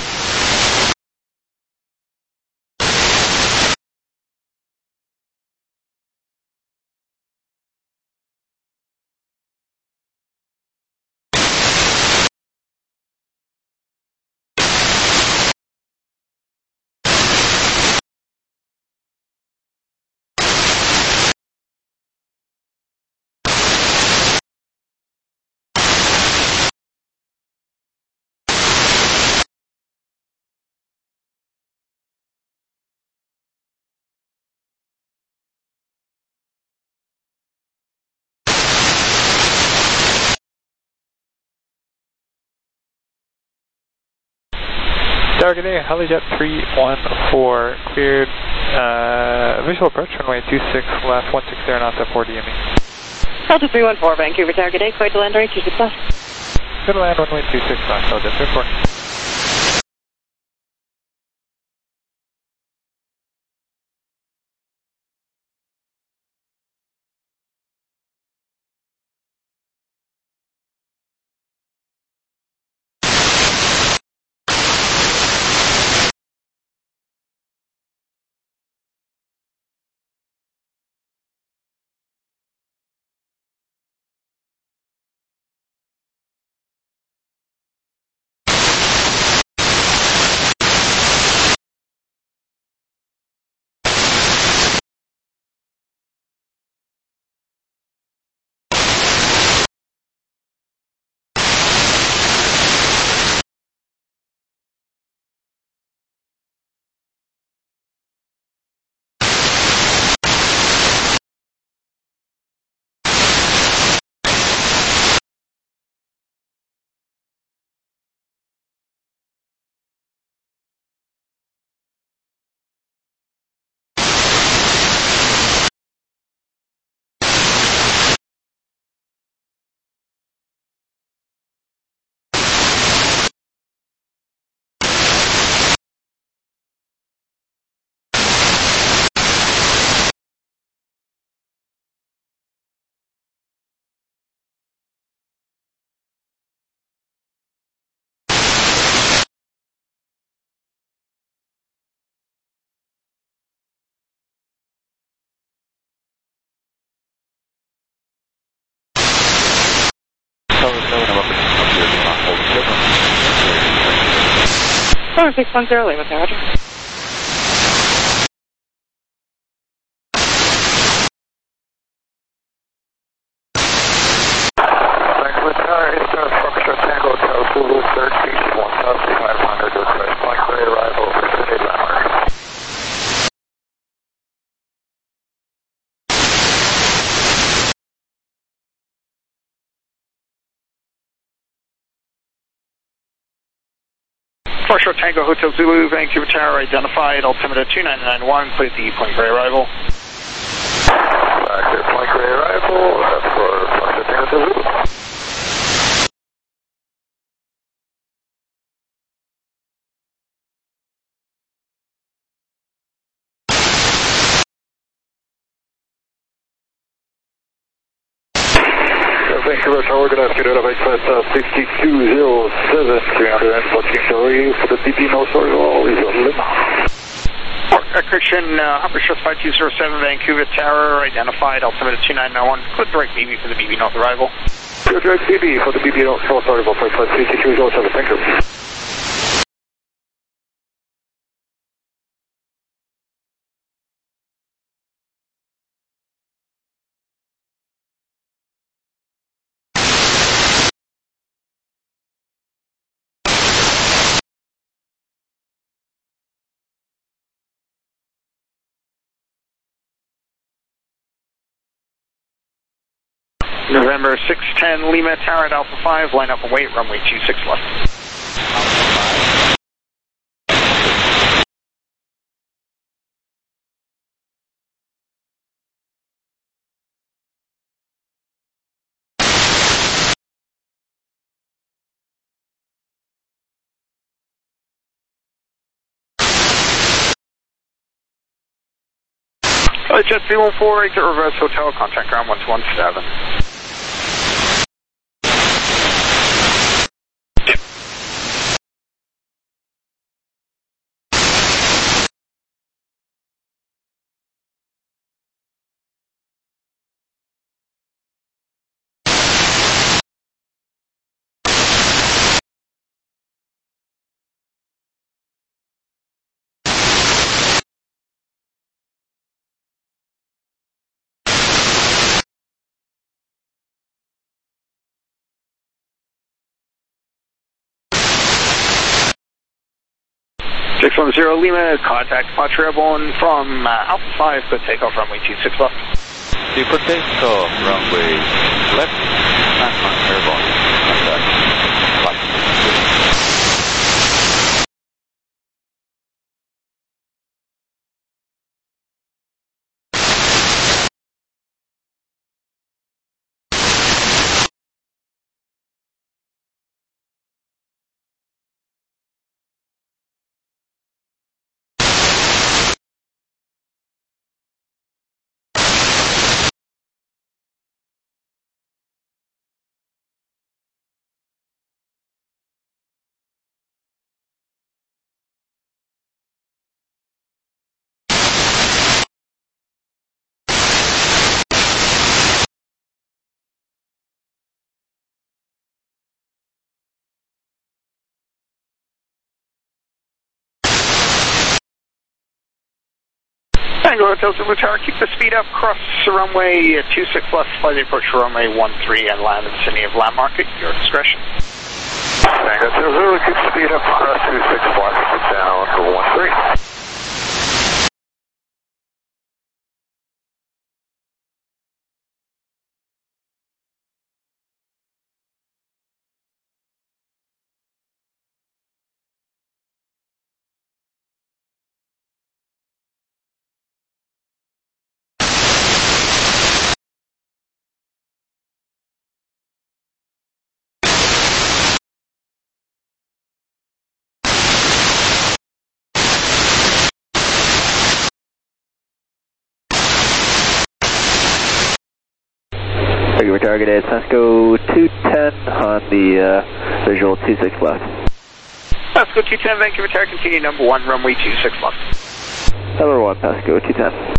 Tower, good day, Helijet three one four, cleared, uh, visual approach, runway two six left, one six zero knots at four D M E. Delta three one four, Vancouver Tower, good day, clear to land on eight two six left. Good to land, runway two six left, Helijet three four. November Lima, hold clear. four six one zero, Lima, Roger. Vancouver Tower, Eastern Foxtrot Tango Hotel, Zulu thirteen, one thousand five hundred, request point clear arrival for City Landmark. Foxtrot Tango Hotel Zulu, Vancouver Tower identified, altimeter two nine nine one, cleared the point clear arrival. Back to point clear arrival uh, for Foxtrot Tango Hotel Zulu. Vancouver Tower, good afternoon, I've expressed uh, sixty-two oh seven, three hundred fourteen delivery for the P P North Oriole, is on Lima. Correction, uh, Hopper Stress five two zero seven, Vancouver Tower, identified, altimeter two nine nine one, clear direct B B for the B B North arrival. Clear direct B B for the B B North arrival, for sixty-two oh seven, thank you. November six ten, Lima Tower at Alpha five, line up and wait, runway two six left. Uh, Jet three one four, exit reverse hotel, contact ground one two one seven. six one zero Lima, contact departure airborne from uh, Alpha five, good takeoff, runway two six left. Super takeoff, runway left, and on airborne, contact five. Tango Hotel Zulu Tower, keep the speed up, cross runway two six left, flight approach runway one three, and land in the vicinity of landmark at your discretion. Tango Hotel Zulu, keep the speed up, cross two six left, down for one three. We're targeted Pasco two ten on the uh, visual two six left. Pasco two ten, Vancouver Tower, continue number one, runway two six left. Number one, Pasco two ten.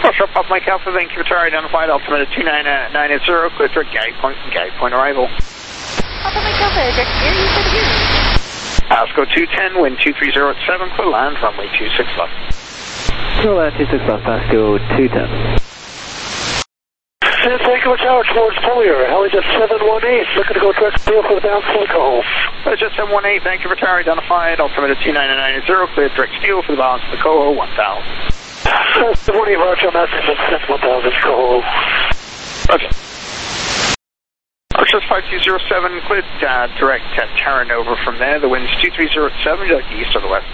Foxtrot Pop Mike Alpha, Vancouver Tower identified, altimeter two nine nine zero, clear direct galley point, galley point arrival. Papa Mike Alpha, direct air, you said you. Pasco two ten, wind two three zero at seven, clear land, runway two six left. Clear land two six left, Pasco two ten. San Francisco Tower towards Polier, Helijet seven one eight, looking to go direct steel for the bounce local. Helijet seven one eight, Vancouver Tower identified, altimeter two nine nine zero, clear direct steel for the balance of the Coho one thousand. seven one eight, Roger, I'm asking for one thousand Coho. Roger. Ocean five two zero seven, cleared uh, direct at Terra Nova from there, the wind's two three zero at seven, like the east or the west.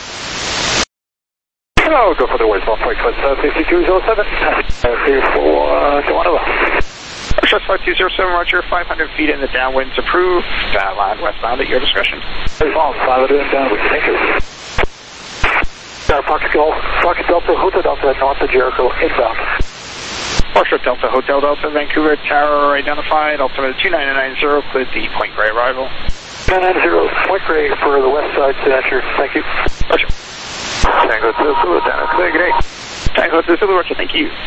Hello, go for the west, one point six two zero seven, here for uh, Joanna. Ocean five two zero seven, Roger, five hundred feet in the downwinds approved, uh, land westbound at your discretion. five hundred in downwind, thank you. Uh, Pocket Golf, Pocket Delta, Hotel Delta, north of Jericho, inbound. Foxtrot Delta, Hotel Delta, Vancouver Tower identified, altimeter two nine nine zero, cleared the Point Grey arrival. nine nine zero, Point Grey for the west side, Dasher, thank you. Roger. Tango two Zulu, Tango clear, good day. Tango two Zulu, Roger, thank you.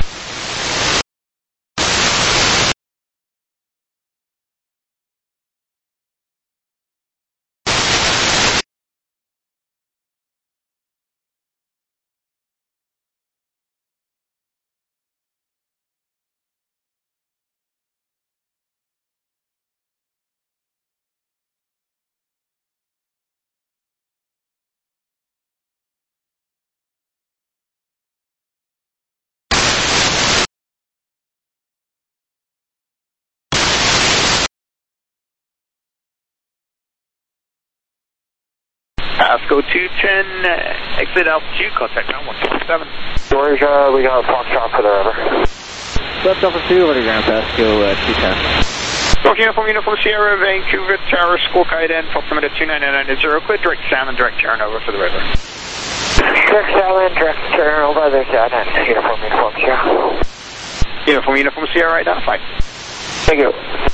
Pasco two ten, uh, exit altitude, contact ground one six seven. George, uh, we got a Foxtrot for the river. Left Alpha two, over to ground, Pasco uh, two ten. North Uniform, Uniform Sierra, Vancouver Tower, Squawk ident, altimeter two nine nine zero, clear direct salmon, direct Terra Nova for the river. Direct Salmon, direct Terra Nova, there's ident, Uniform, Uniform Sierra. Uniform, Uniform Sierra identified. Thank you.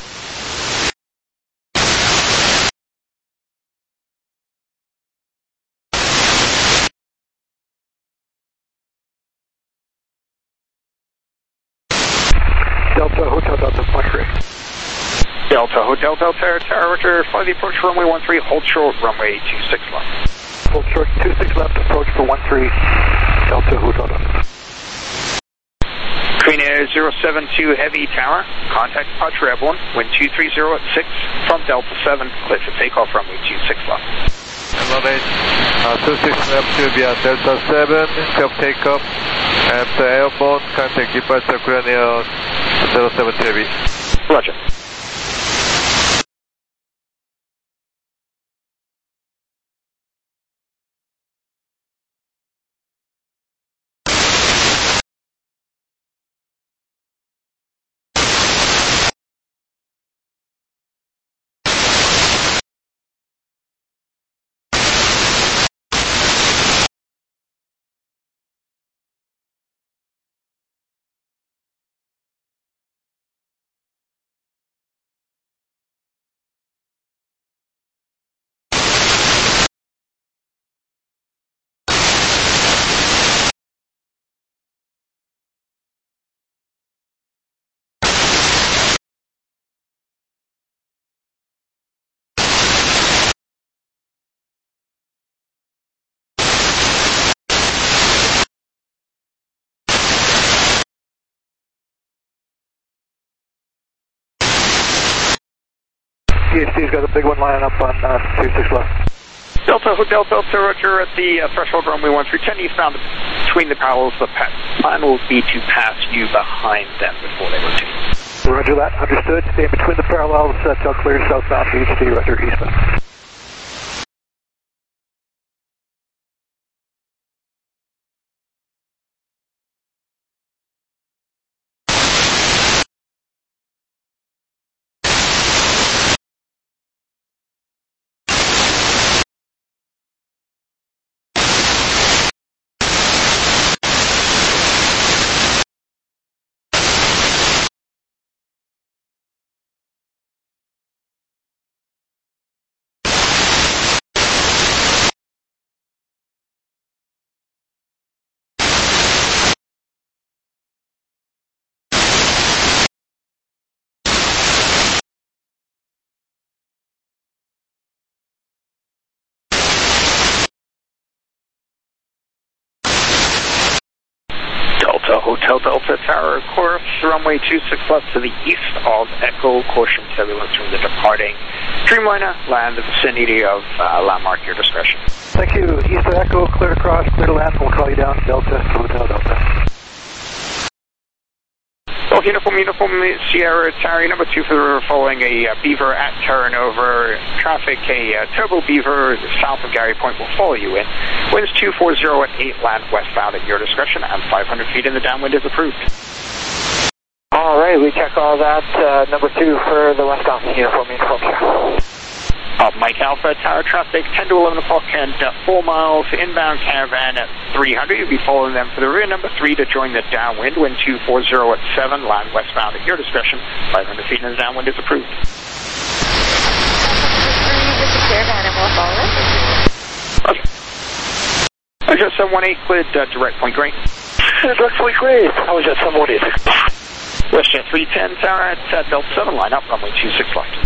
Delta, Hotel Delta, Point Grey. Delta, Hotel Delta, Tower, Roger, fly the approach runway one three, hold short, runway two six left. Hold short, two six left, approach for one three, Delta, Hotel Delta. Queen Air zero seven two, Heavy Tower, contact departure airborne, wind two three zero at six, from Delta seven, clear for takeoff, runway two six left. Elevate, uh, two six left to be at Delta seven, self takeoff, and uh, airborne, contact departure Colonial zero seven Heavy. Roger. P H D's got a big one lining up on uh, two six left. Delta, Hotel Delta, Roger, at the uh, threshold runway one three ten, eastbound between the parallels. The plan will be to pass you behind them before they rotate. Roger that, understood. Stay between the parallels, uh, till clear southbound P H D, Roger, eastbound. Delta Hotel Delta Tower, course runway two six left to the east of Echo, caution turbulence from the departing Dreamliner, land the vicinity of uh, landmark, your discretion. Thank you. East of Echo, clear to cross, clear to land, we'll call you down, Delta Hotel Delta. Well, uniform, uniform, Sierra Tower, number two for following a uh, Beaver at turnover traffic, a uh, Turbo Beaver south of Gary Point will follow you in. Winds two four zero at eight, land westbound at your discretion, and five hundred feet in the downwind is approved. All right, we check all that. Uh, number two for the westbound, uniform, uniform, sir. Uh, Mike Alpha, tower traffic, ten to eleven o'clock and uh, four miles, inbound caravan at three hundred. You'll be following them for the rear number three to join the downwind, wind two four zero at seven, land westbound at your discretion, five hundred feet in the downwind is approved. This is caravan and we'll follow it. Okay. Roger, seven one eight, cleared uh, direct point green. Direct point green, I was at seven one eight. WestJet three ten, tower at uh, Delta seven, line up, runway two six left.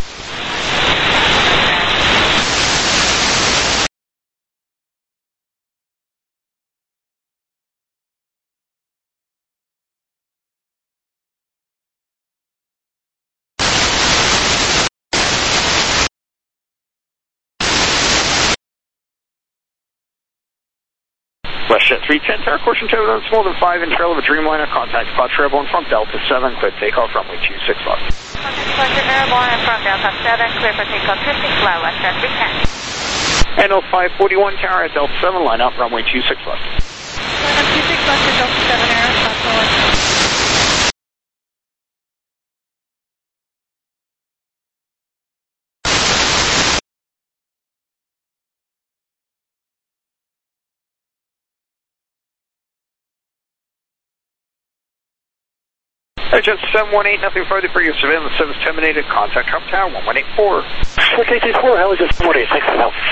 WestJet three ten, tower caution turbulence more than five in trail of a Dreamliner, contact departure airborne from Delta seven, clear takeoff runway two six left. Contact departure airborne and from Delta seven, clear for takeoff two six left, WestJet three ten. N L five forty-one, tower at Delta seven, line up, runway two six left. Line up two six left to Delta seven, air, stop forward. Just seven one eight, nothing further for your surveillance service terminated. Contact Trump Tower one one eight four. one eight eight four, how is it? one eight, thanks for the help.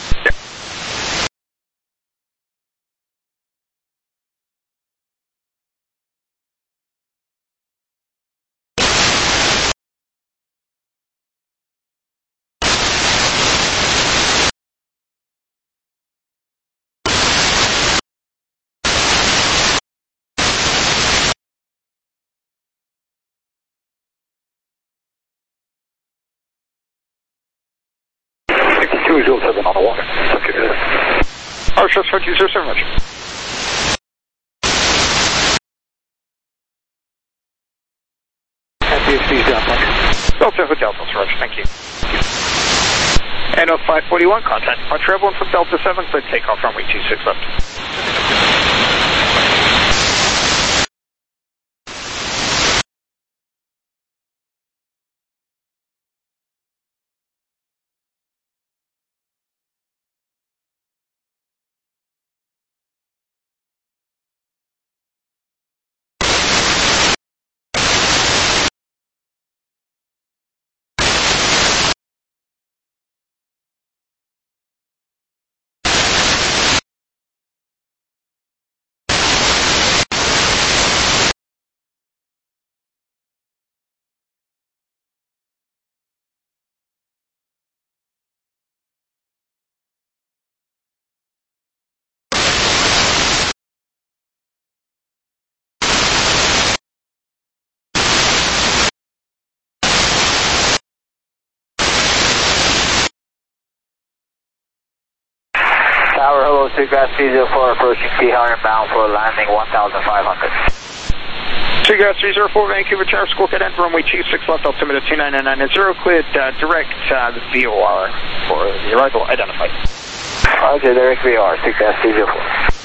two zero seven on the water. Okay. Our shots for two zero seven, Roger. F D X C's down, Roger. Delta Hotel, Roger, thank you. N L five forty-one, contact departure airborne from Delta seven, clear takeoff runway two six left. Tower, hello, Seagrass three zero four, approaching T Higher bound for landing one thousand five hundred. Seagrass three zero four, Vancouver Tower, School Cadet, runway two six left, altimeter two nine nine nine zero, cleared uh, direct uh, the V O R for the arrival identified. Okay, direct V O R, Seagrass three zero four.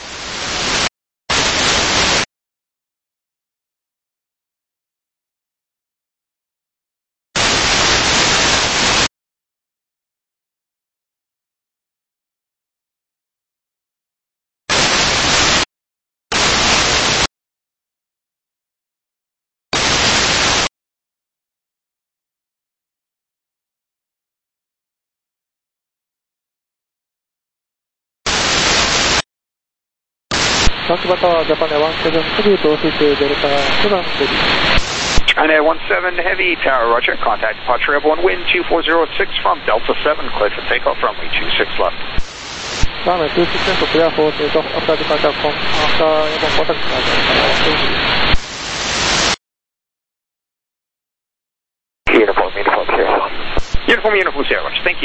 Japan Air one seven heavy, proceed to Delta seven, ready. China Air one seven heavy, tower, roger, contact departure airborne, wind two four zero six from Delta seven, clear for takeoff, runway two six left. runway two six left, clear for takeoff after departure from after airborne contact. Uniform, uniform, Sierra. Uniform, uniform, Sierra. Thank you.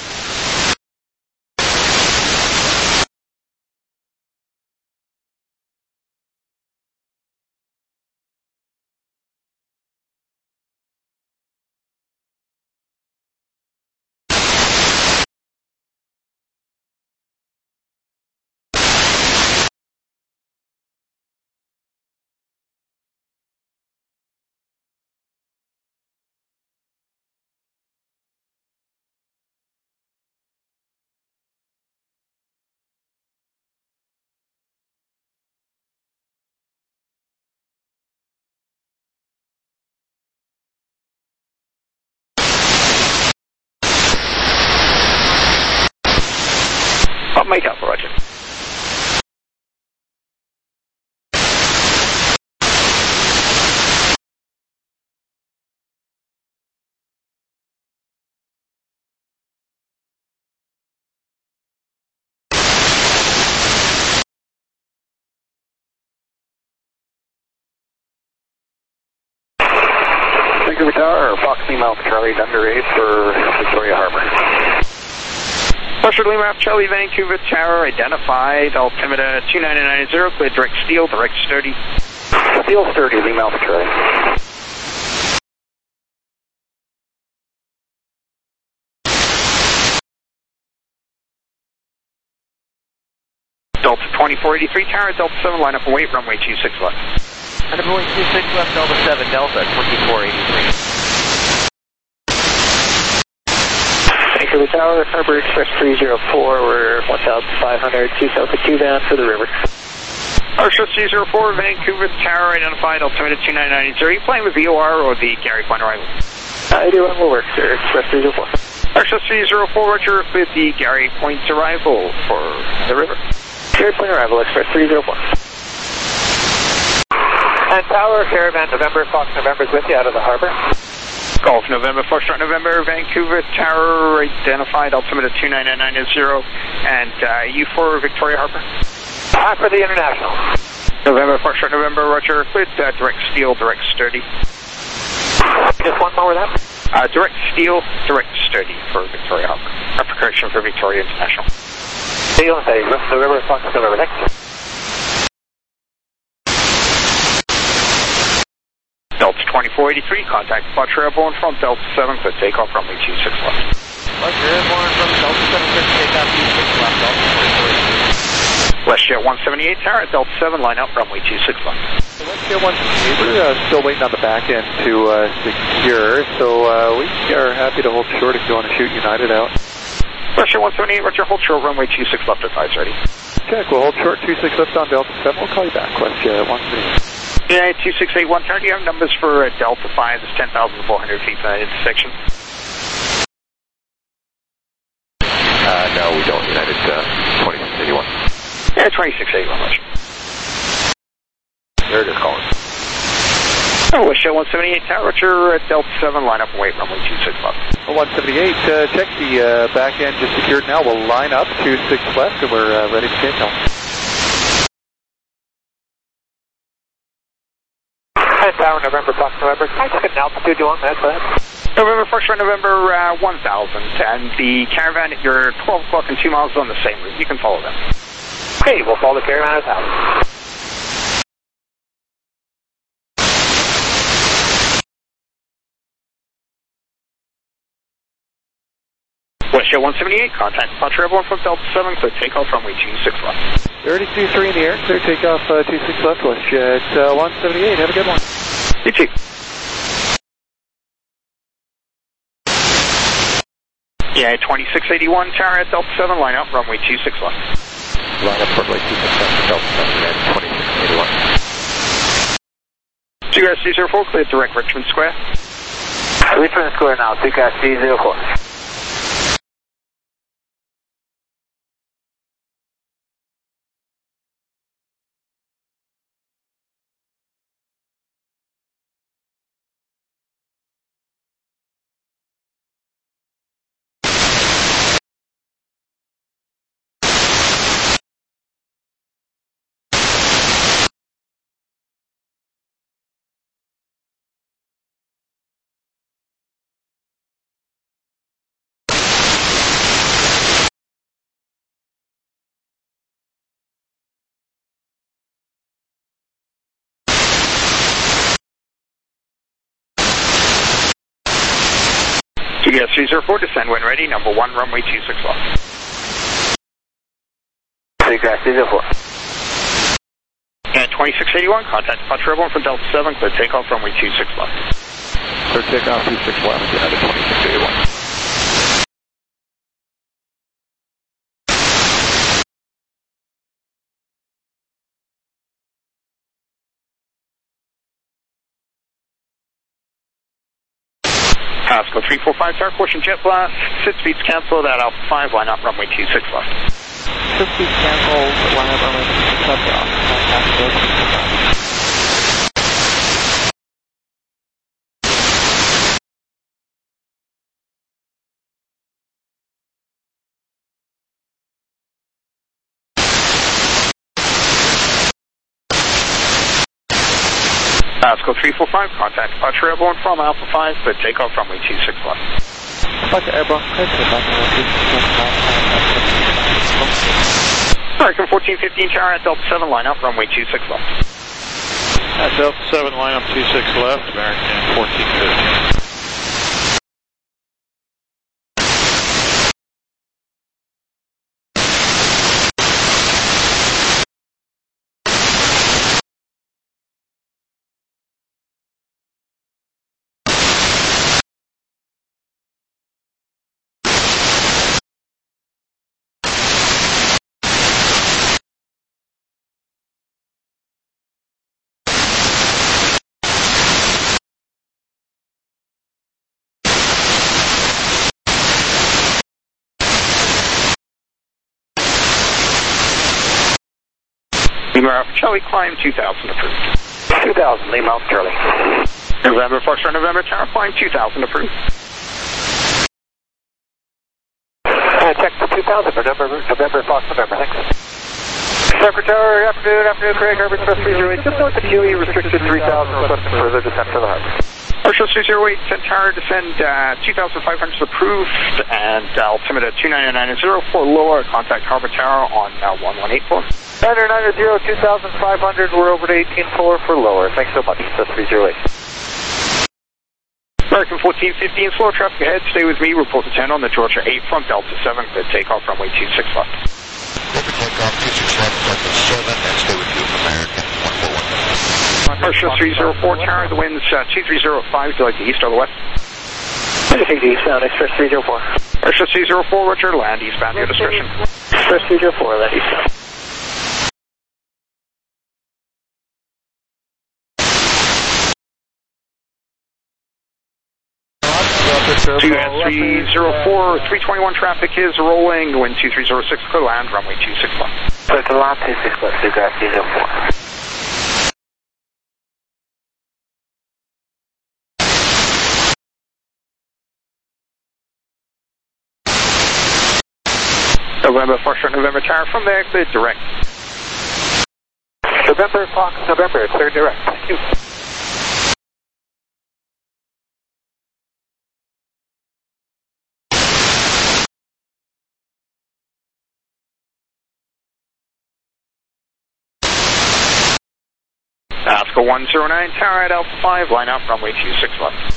I'll make up, Roger. Vancouver Tower, Fox Lima Alpha Charlie, Thunder eight for Victoria Harbor. Foster Lima Alpha Charlie, Vancouver Tower, identified, altimeter two nine nine zero, clear direct steel, direct sturdy. Steel sturdy, Lima Alpha Charlie. Delta twenty-four eighty-three, Tower, Delta seven, line up and wait, runway two six left. And runway two six left, Delta seven, Delta twenty-four eighty-three. Vancouver Tower, Harbor Express three zero four, we're one thousand five hundred, two Delta two down for the river. Harbor Express three zero four, Vancouver Tower, identified, altimeter two nine nine zero. Are you playing with V O R or the Gary Point arrival? I do, it will work, sir. Express three zero four. Express three zero four, Roger, with the Gary Point arrival for the river. Gary Point arrival, Express three zero four. And Tower, Caravan November, Fox November is with you out of the harbor. Golf November, Foxtrot November, Vancouver Tower, identified, altimeter two nine nine zero, and uh, you for Victoria Harbor? Ah, for the International. November, Foxtrot November, Roger, with uh, direct steel, direct sturdy. Just one more with that? Uh, direct steel, direct sturdy for Victoria Harbor. Uh, for correction for Victoria International. Steel, say, November, Fox November, next. Delta twenty-four eighty-three, contact departure airborne from Delta seven, clear takeoff, runway two six left. Roger, airborne from Delta seven, clear takeoff, two six left, Delta twenty-four eighty-three. WestJet one seventy-eight, Tower, Delta seven, line up, runway two six left. WestJet one seventy-eight, we're uh, still waiting on the back end to uh, secure, so uh, we are happy to hold short if you want to shoot United out. WestJet one seventy-eight, Roger, hold short, runway two six left, advise ready. Check, we'll hold short, two six left on Delta seven, we'll call you back, WestJet one seventy-eight. Yeah, two six eight one, Tower, do you have numbers for uh, Delta five, it's ten thousand four hundred feet from that intersection? Uh, no, we don't, United uh, twenty-six eighty-one. Yeah, twenty-six eighty-one, Roger. There it is, calling. Oh, WestJet one seventy-eight, Tower, Roger, uh, Delta seven, line up and wait, runway two six left. one seventy-eight, uh, check the uh, back end just secured now, we'll line up, two six left, and we're uh, ready to take off. And Tower, November, Fox November, can I check an altitude you want that for that? November first, November uh, one thousand, and the caravan at your twelve o'clock and two miles is on the same route. You can follow them. Okay, we'll follow the caravan at one thousand. WestJet one seventy-eight, contact departure airborne from Delta seven, clear takeoff, runway two six left. thirty-two three in the air, clear takeoff, uh, two six left, WestJet uh, one seventy-eight, have a good one. You too. Yeah, twenty-six eighty-one, Tower at Delta seven, line up, runway two six left. Line up, runway two six left, Delta seven, and twenty-six eighty-one. two S C zero four, clear direct Richmond Square. Richmond Square now, two S C zero four. C B S three zero four, descend when ready, number one, runway two six left. Seagrass three zero four. And twenty-six eighty-one, contact departure airborne from Delta seven, clear takeoff, runway two six left. Clear takeoff, two six left, United twenty-six eighty-one. Pasco three four five, tower caution jet blast, sit speeds canceled at Alpha five, line up runway two six left. Sit speeds canceled, line up runway two six left, Pasco. Pasco three four five, contact departure airborne from Alpha five, clear takeoff, runway two six left. Departure airborne, clear takeoff, runway two six left. American fourteen fifteen, tower at Delta seven, line up, runway two six left. At Delta seven, line up two six left, American fourteen fifteen. Lima Alpha Charlie, climb two thousand approved. two thousand, Lima Alpha Charlie. November, Foxtrot November, tower, climb two thousand approved. Uh, check for two thousand for November, November, Fox November, thanks. Secretary, afternoon, afternoon, Craig, Harbor Express three zero eight, just north of Q E, restricted three thousand, requesting further descent to the harbor. Partial three zero eight, Centaur, descend uh, two thousand five hundred approved, and uh, altimeter two nine nine zero for lower, contact Harbor Tower on uh, one one eight four. nine nine zero, two thousand five hundred, we're over to eighteen four for lower, thanks so much, that's three zero eight. American fourteen fifteen, slow traffic ahead, stay with me, report to ten on the Georgia eight from Delta seven, clear takeoff, runway two six left. Open takeoff, two six left, Delta seven, and stay with you, American one four one. Partial three zero four, tower, the wind's uh, two three zero five, do you like the east or the west? Anything to eastbound, Express three zero four. Partial three zero four, roger, land eastbound, your discretion. Express three zero four, land eastbound. two three zero four, three twenty-one traffic is rolling, wind two three zero six, clear land, runway two six left. Clear to land, two six left, Seagrass three zero four. November, Foxtrot November, tower, from there, clear direct. November, Fox, November, clear direct, thank you. Pasco one zero nine, tower at Alpha five, line up, runway two six left.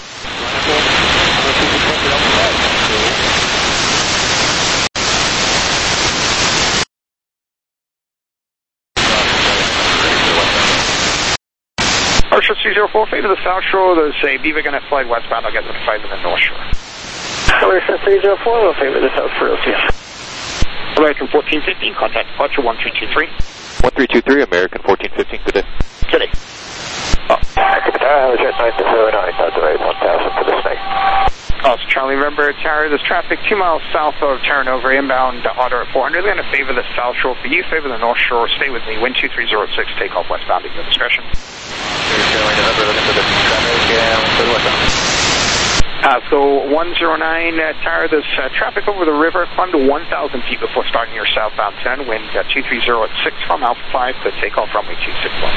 Partial three zero four, favor the south shore, there's a Beaver gonna flight westbound, I'll get them to fight in the north shore. American three zero four, we'll favor the south for O C S. American fourteen fifteen, contact departure one three two three. one three two three, American fourteen fifteen, good day. Good day. Oh, I was just nice to zero nine, that's the right one thousand for the snake. Also, Charlie, remember, tower, there's traffic two miles south of Terra Nova, inbound Otter at four hundred. They're going to favor the south shore for you, favor the north shore. Stay with me, wind two three zero six, take off westbound at your discretion. Charlie, November, looking for the traffic, and good westbound. Pasco one zero nine, uh, tower, there's uh, traffic over the river, climb to one thousand feet before starting your southbound ten, wind uh, two three zero at six from Alpha five, to take off runway two six one.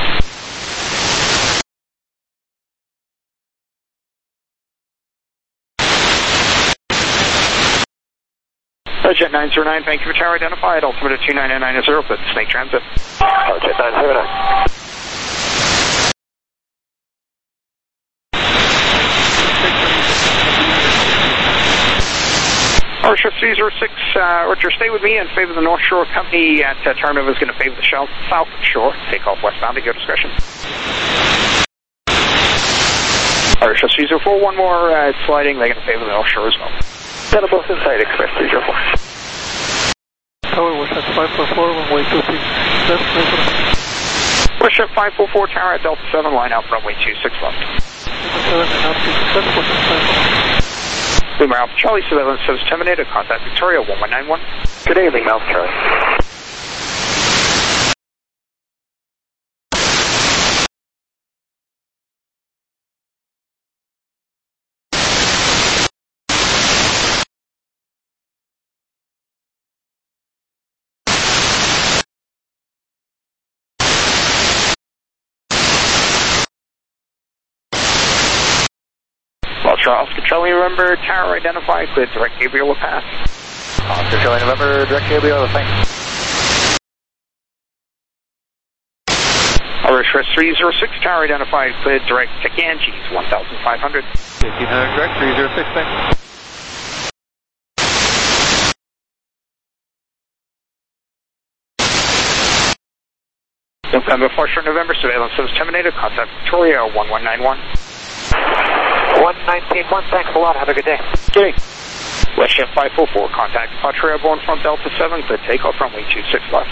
Jet nine zero nine, Vancouver Tower identified, altimeter two nine nine zero, but Snake Transit. Oh, Jet nine zero nine. Russia three zero six, uh, Roger, stay with me and favor the North Shore Company at uh, Terra Nova is going to favor the South Shore. Take off westbound at your discretion. Russia three zero four, one more uh, sliding, they're going to favor the North Shore as well. Settle both inside, Express three zero four. Tower, Russia five four four, runway two six left. Russia five four four, Tower at Delta seven, line out runway two six left. Lima Alpha Charlie, surveillance service terminated, contact Victoria one one nine one. Good day, Lima Alpha Charlie. Oscar Charlie November, Tower identified, cleared direct Gabriel will pass. Oscar Charlie November, direct Gabriel, thanks. Russia three zero six, Tower identified, cleared direct to Ganges, one thousand five hundred. fifteen hundred direct, three zero six, thanks. November Foster November, surveillance service terminated, contact Victoria one one nine one. one nineteen one, thanks a lot, have a good day. Okay. Westjet five four four, contact departure airborne from Delta seven, clear takeoff runway two six left.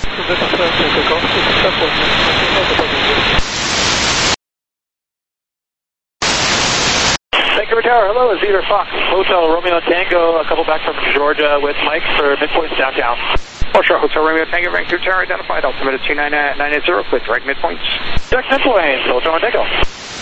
Thank you for Tower, hello, it's Zebra Fox, Hotel Romeo Tango, a couple back from Georgia with Mike for midpoints downtown. Foster Hotel Romeo Tango, Vancouver Tower identified, altimeter two nine nine eight zero, clear direct midpoints. Direct midpoints, Hotel Romeo Tango.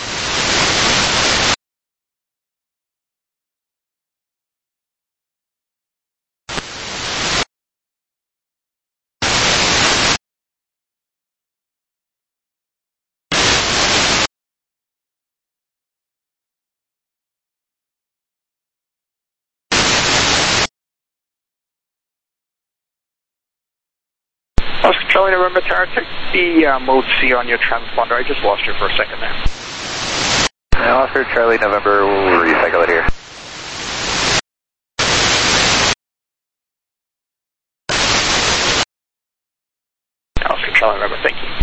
Oscar Charlie November Tower, take the uh, mode C on your transponder. I just lost you for a second there. Now, Oscar Charlie November, we'll recycle it here. Oscar Charlie November, thank you.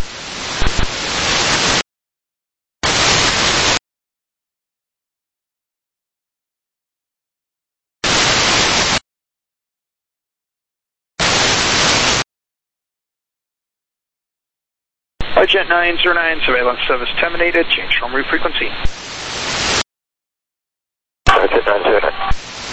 Jet nine zero nine, surveillance service terminated, change from route frequency. Jet nine zero nine.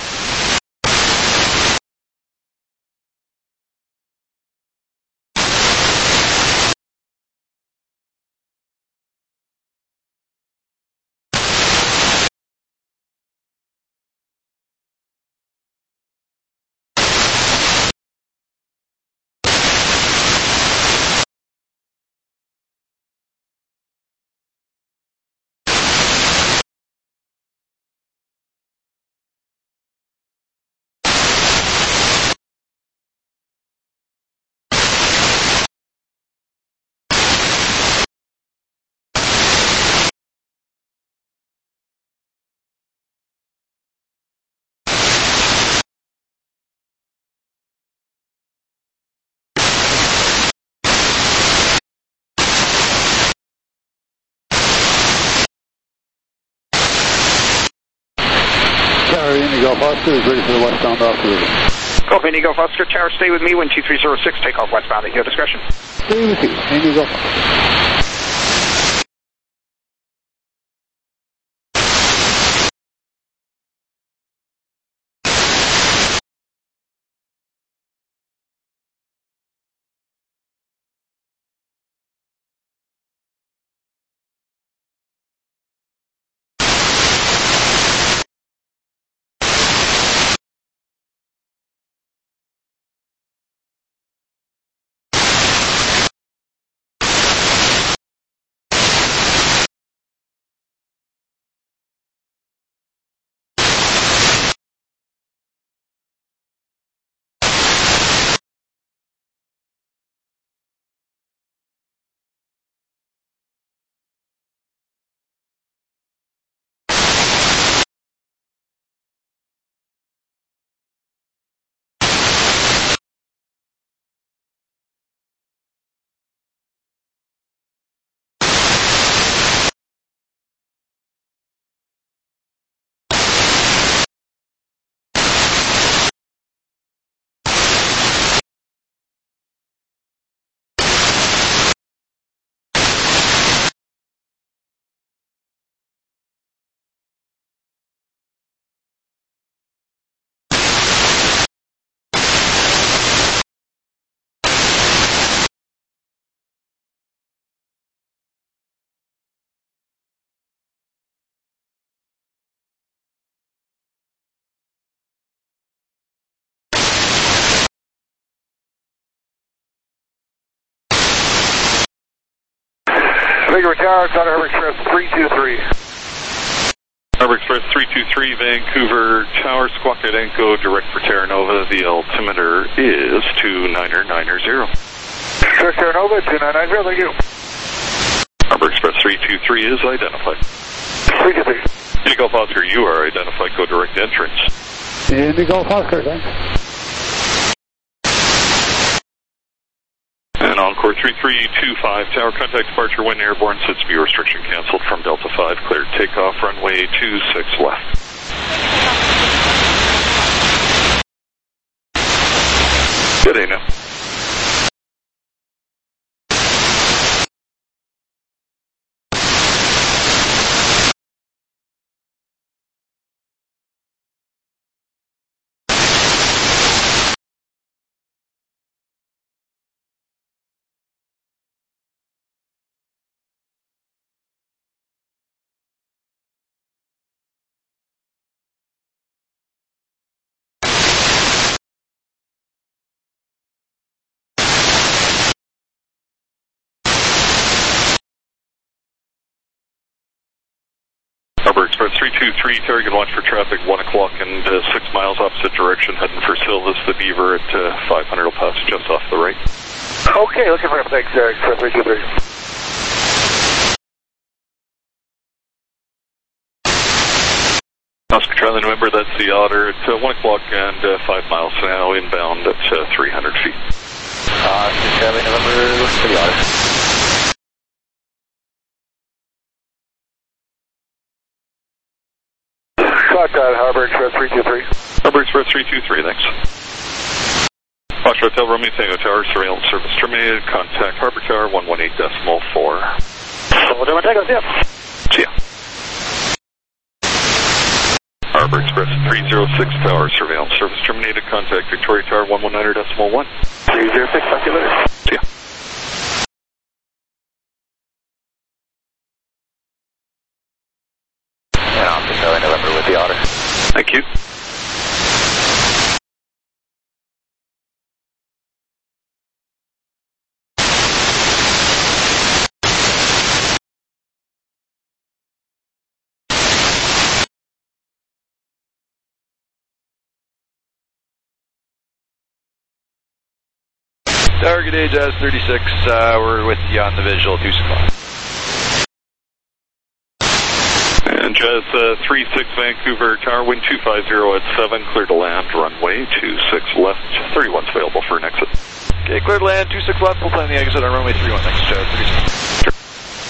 Indigo Foster is ready for the westbound off route. Golf Indigo Foster, Tower, stay with me, wind two three zero six, take off westbound at your discretion. Stay with you, Indigo Foster. Figure Tower, it's on Harbor Express three two three. Harbor Express three two three, Vancouver Tower, Squawk Echo, direct for Terra Nova. The altimeter is two nine nine zero. Direct Terra Nova, two nine nine zero, thank you. Harbor Express three two three is identified. three two three. Indigo Oscar, you are identified, go direct entrance. Indigo Oscar, thanks. And Encore three three two five, Tower, contact departure when airborne, sits view restriction canceled from Delta five, cleared takeoff, runway two six left. Good day now. Harbor Express three two three, target watch for traffic, one o'clock and uh, six miles opposite direction, heading for Silvis, the Beaver at uh, five hundred, will pass just off the right. Okay, looking for him, thanks, uh, Express three two three. Oscar Charlie November, that's the Otter at uh, one o'clock and uh, five miles now, inbound at uh, three hundred feet. Oscar Charlie November, looking for the Otter. Contact Harbor Express three two three. Harbor Express three two three, thanks. Fox Hotel Romeo Tango Tower, surveillance service terminated. Contact Harbor Tower one one eight decimal four. Romeo Tango, see ya. See ya. Harbor Express three zero six Tower, surveillance service terminated. Contact Victoria Tower one one nine decimal one. three zero six, talk to you later. See ya. And Oscar Charlie November with the Otter. Thank you. Target A Jazz thirty-six, uh, we're with you on the visual, two o'clock. And Jazz uh, three six Vancouver Tower, wind two five zero at seven, clear to land, runway two six left, thirty-one's available for an exit. Okay, clear to land, two six left, we'll plan the exit on runway three one, thanks, Jazz thirty-six. Sure.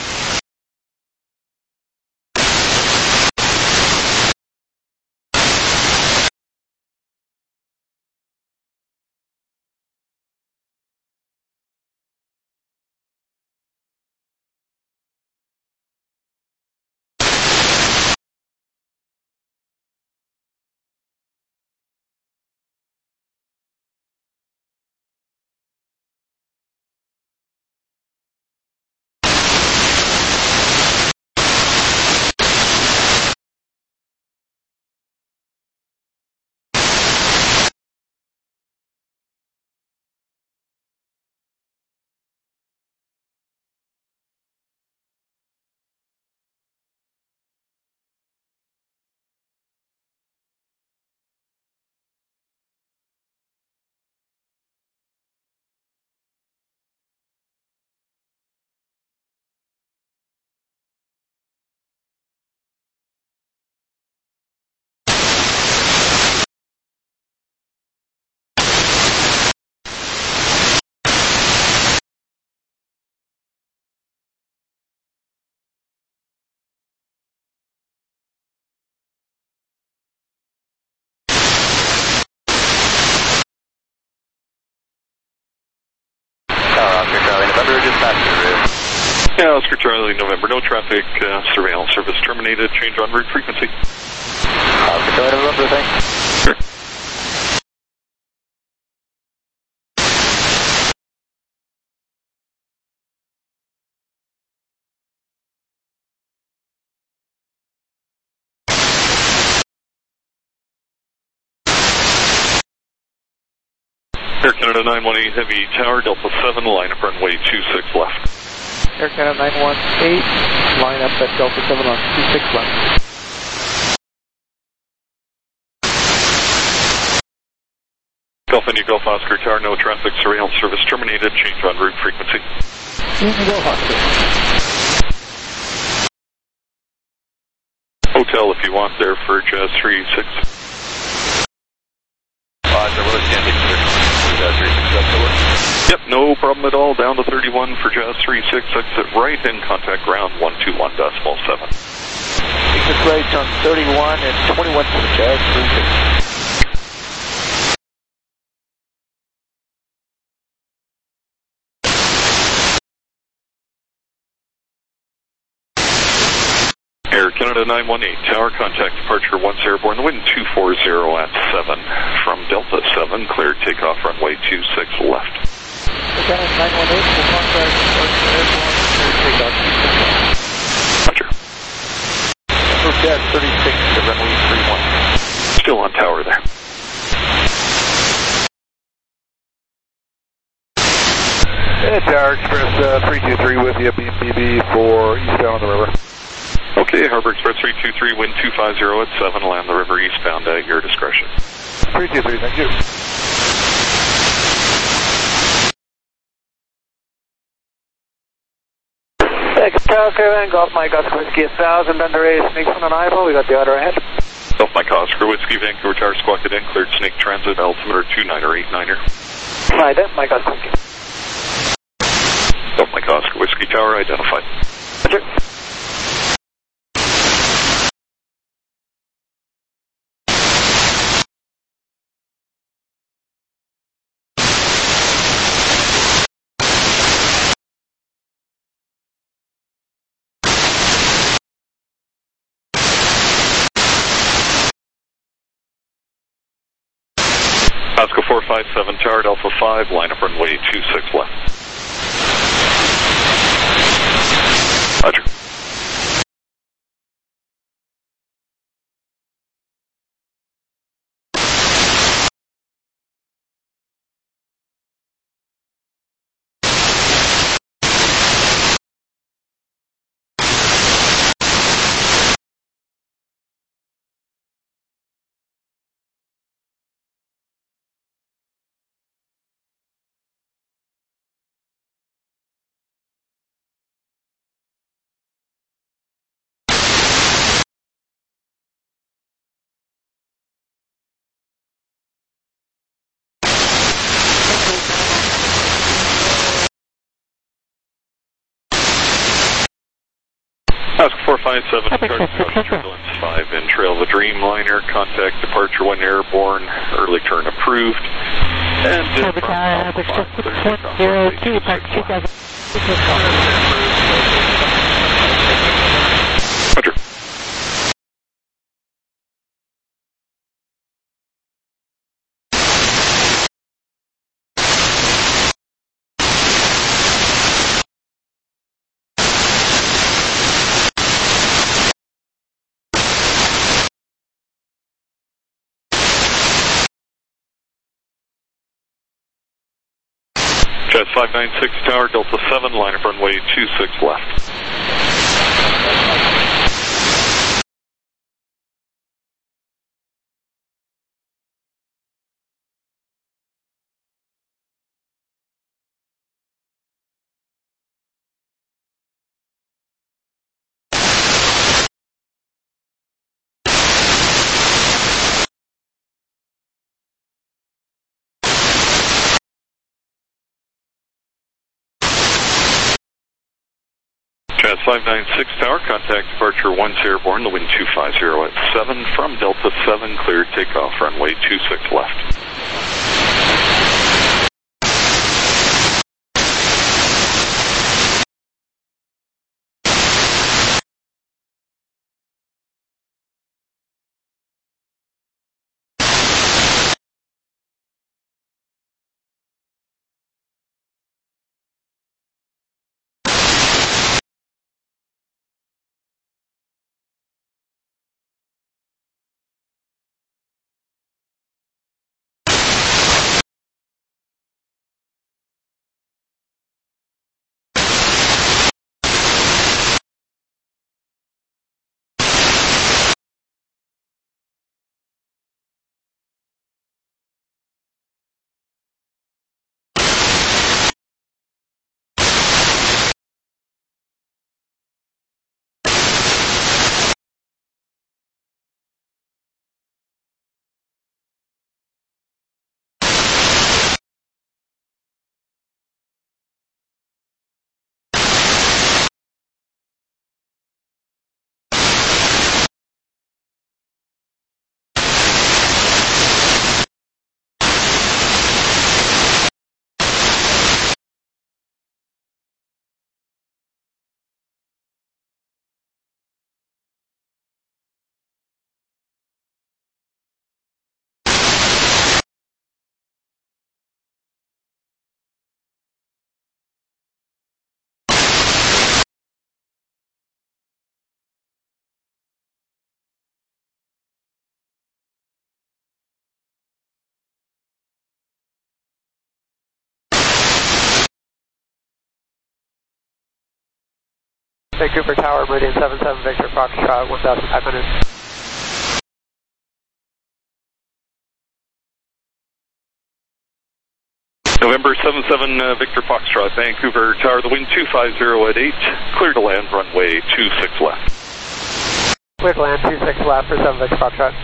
Yeah, Oscar Charlie November, no traffic, uh, surveillance service terminated, change en route frequency. Oscar Charlie November, thanks. Sure. Air Canada nine one eight Heavy Tower, Delta seven, line up runway two six left. Air Canada nine one eight, line up at Delta seven on two six left. Golf India Golf Oscar Tower, no traffic surveillance service terminated, change en route frequency. India Golf Oscar. Hotel if you want there for Jazz three six. Uh, so we're standing for Jazz three six, that's the work. Yep, no problem at all, down to thirty-one for Jazz three six, exit right and contact ground one two one decimal seven. Exit right on thirty-one and twenty-one for Jazz three six. Air Canada nine one eight, tower contact departure once airborne, the wind two four zero at seven. From Delta seven, cleared takeoff runway two six left. Air Canada nine one eight, full contact departure airborne, cleared takeoff two six left. Roger. For Jazz thirty-six to runway three one. Still on tower there. Hey, Tower Express uh, three two three with you, B B B for eastbound on the river. Okay, Harbor Express three two three, wind two five zero at seven, land the river eastbound at your discretion. three two three, thank you. X Tower Caravan, Golf Mike Oscar Whiskey one thousand, under A, Snakes on arrival, we got the order ahead. Golf Mike Oscar Whiskey, Vancouver Tower squawked in, cleared Snake Transit, altimeter two niner eight niner. Right, then, Mike Oscar Whiskey. Golf Mike Oscar Whiskey Tower identified. Roger. Oscar four five seven, Tower Alpha five, line up runway two six left. Roger. Oscar four five seven, Charlie Turbulence five in Trail of the Dreamliner, contact departure one airborne, early turn approved. And Tower Tower, six one zero two, Park two thousand. Roger. Jazz five nine six, Tower Delta seven, line up runway two six left. Jazz five nine six, Tower, contact departure once airborne, the wind two five zero at seven, from Delta seven, cleared takeoff, runway two six left. Vancouver Tower, Meridian seven seven, Victor Foxtrot, one thousand five hundred. November seven seven, uh, Victor Foxtrot, Vancouver Tower, the wind two five zero at eight, clear to land, runway two six left. Clear to land, two six left for seven Victor Foxtrot.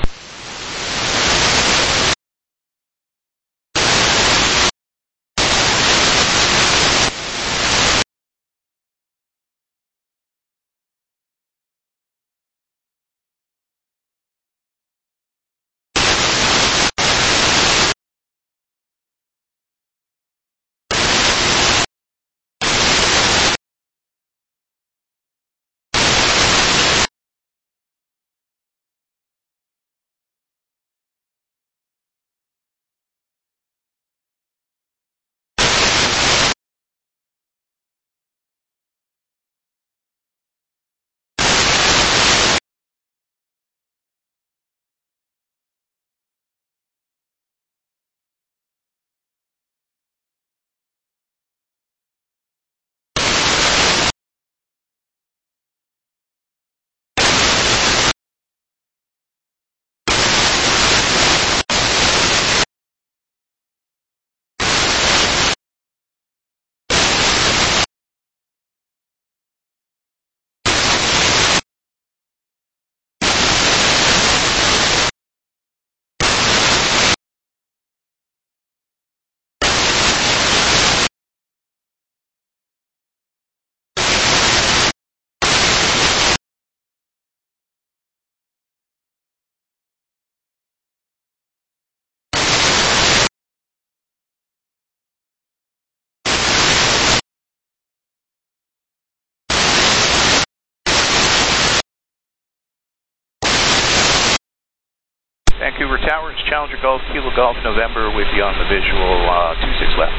Vancouver Towers, Challenger Golf, Kilo Golf, November with you on the visual, uh, two six left.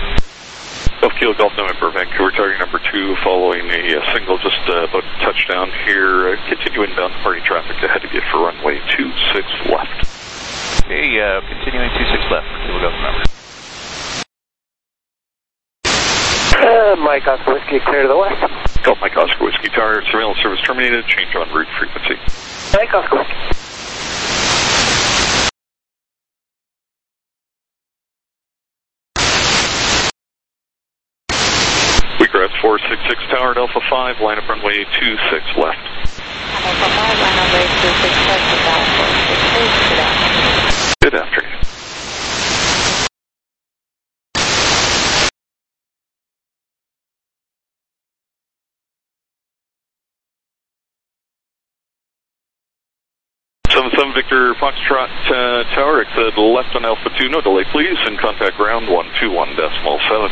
Golf Kilo Golf November, Vancouver target number two, following a, a single just uh, about to touchdown here. Uh, continue inbound party traffic ahead of you for runway two six left. Okay, uh, continuing two six left for Kilo Golf November. Uh, Mike Oscar Whiskey, clear to the west. Golf Mike Oscar Whiskey Tower, surveillance service terminated, change on route frequency. Mike Oscar Whiskey. Wheatgrass four six six Tower, Alpha five, line up runway two six left. Alpha five, line up runway two six left, Tower four six six, good afternoon. Good afternoon. seven seven Victor Foxtrot uh, Tower, exit left on Alpha two, no delay please, and contact ground one two one decimal seven.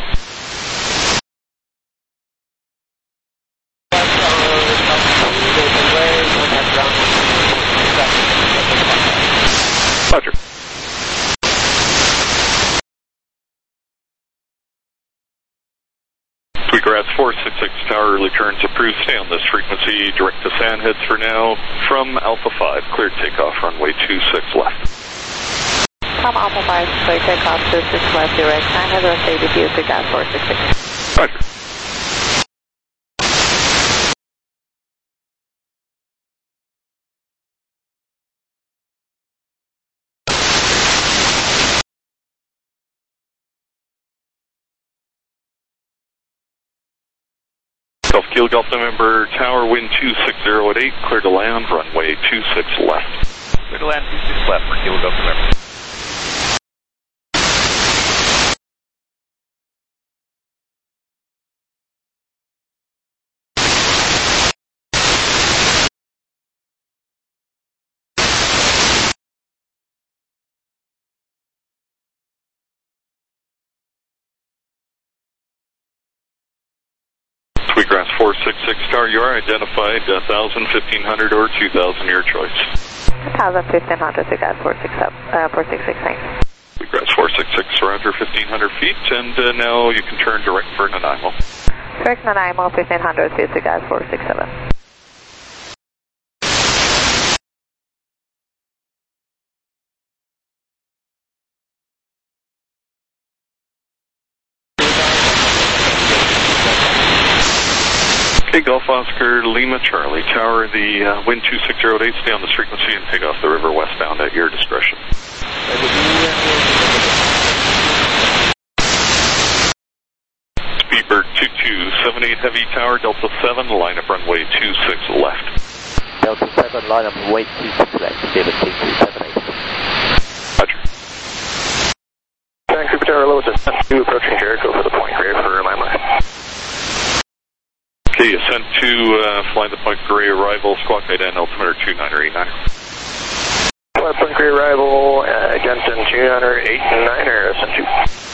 Roger. Tweaker four six six Tower, early turns approved. Stay on this frequency. Direct to Sandheads for now. From Alpha five, cleared takeoff, runway two six left. From Alpha five, clear takeoff, two six left, direct Sandheads, and stay with you, Tweaker four six six. Roger. Golf Kilo Golf November Tower, wind two six zero at eight, clear to land, runway two six left. Clear to land, two six left for Kilo Golf November. Wheatgrass four six six Tower, you are identified, one thousand, fifteen hundred, or two thousand, your choice. one thousand, fifteen hundred, Wheatgrass four six six, thanks. Wheatgrass four six six, surrender fifteen hundred feet, and uh, now you can turn direct for Nanaimo. Direct Nanaimo, fifteen hundred feet, Wheatgrass four six seven. Okay, Golf Oscar Lima Charlie, tower the uh, wind two six zero eight, stay on this frequency and take off the river westbound at your discretion. Speedbird two two seven eight Heavy, tower Delta seven, line up runway two six left. Delta seven, line up runway two six left, David two two seven eight. Roger. Vancouver Tower, low assistant two, approaching Jericho for the Point Grey for landline. Okay, ascent to uh, fly the Point Grey arrival, squawk ident altimeter two niner eight niner. Fly Point Grey arrival, uh, Denton two niner eight niner, ascent two.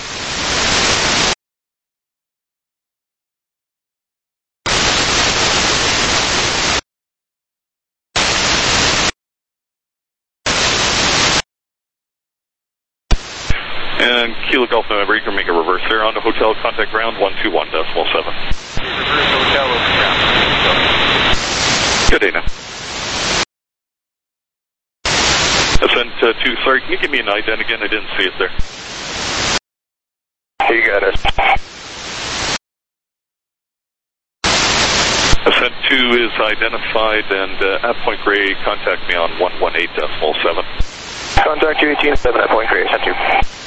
And Kilo Golf November, you can make a reverse there onto hotel, contact ground one two one decimal seven. Reverse hotel over ground. Good day now. Ascent uh, to, sorry, can you give me an ident again? I didn't see it there. You got it. Ascent two is identified, and uh, at Point Grey, contact me on one one eight decimal seven. Contact you eighteen seven at Point Grey, ascent two.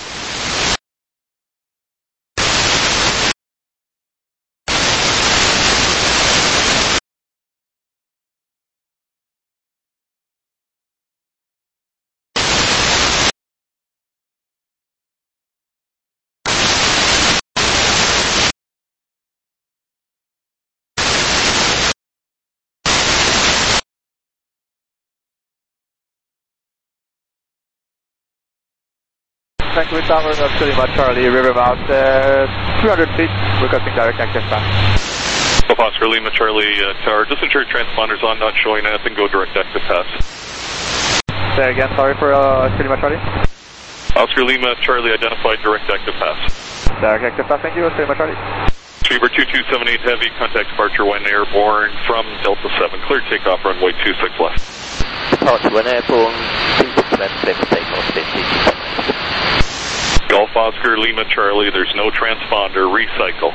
Vancouver Tower, Oscar Lima Charlie, river about uh, two hundred feet, requesting direct access pass. Oscar Lima Charlie uh, tower, just ensure transponders on, not showing anything, go direct active pass. Say again, sorry for uh, Oscar Lima Charlie. Oscar Lima Charlie identified, direct active pass. Direct active pass, thank you, Oscar Lima Charlie. Speedbird two two seven eight Heavy, contact departure when airborne from Delta seven, clear takeoff runway two six left. Departure when airborne, two six left, clear for takeoff, fifty two. Golf Oscar Lima Charlie, there's no transponder, recycle.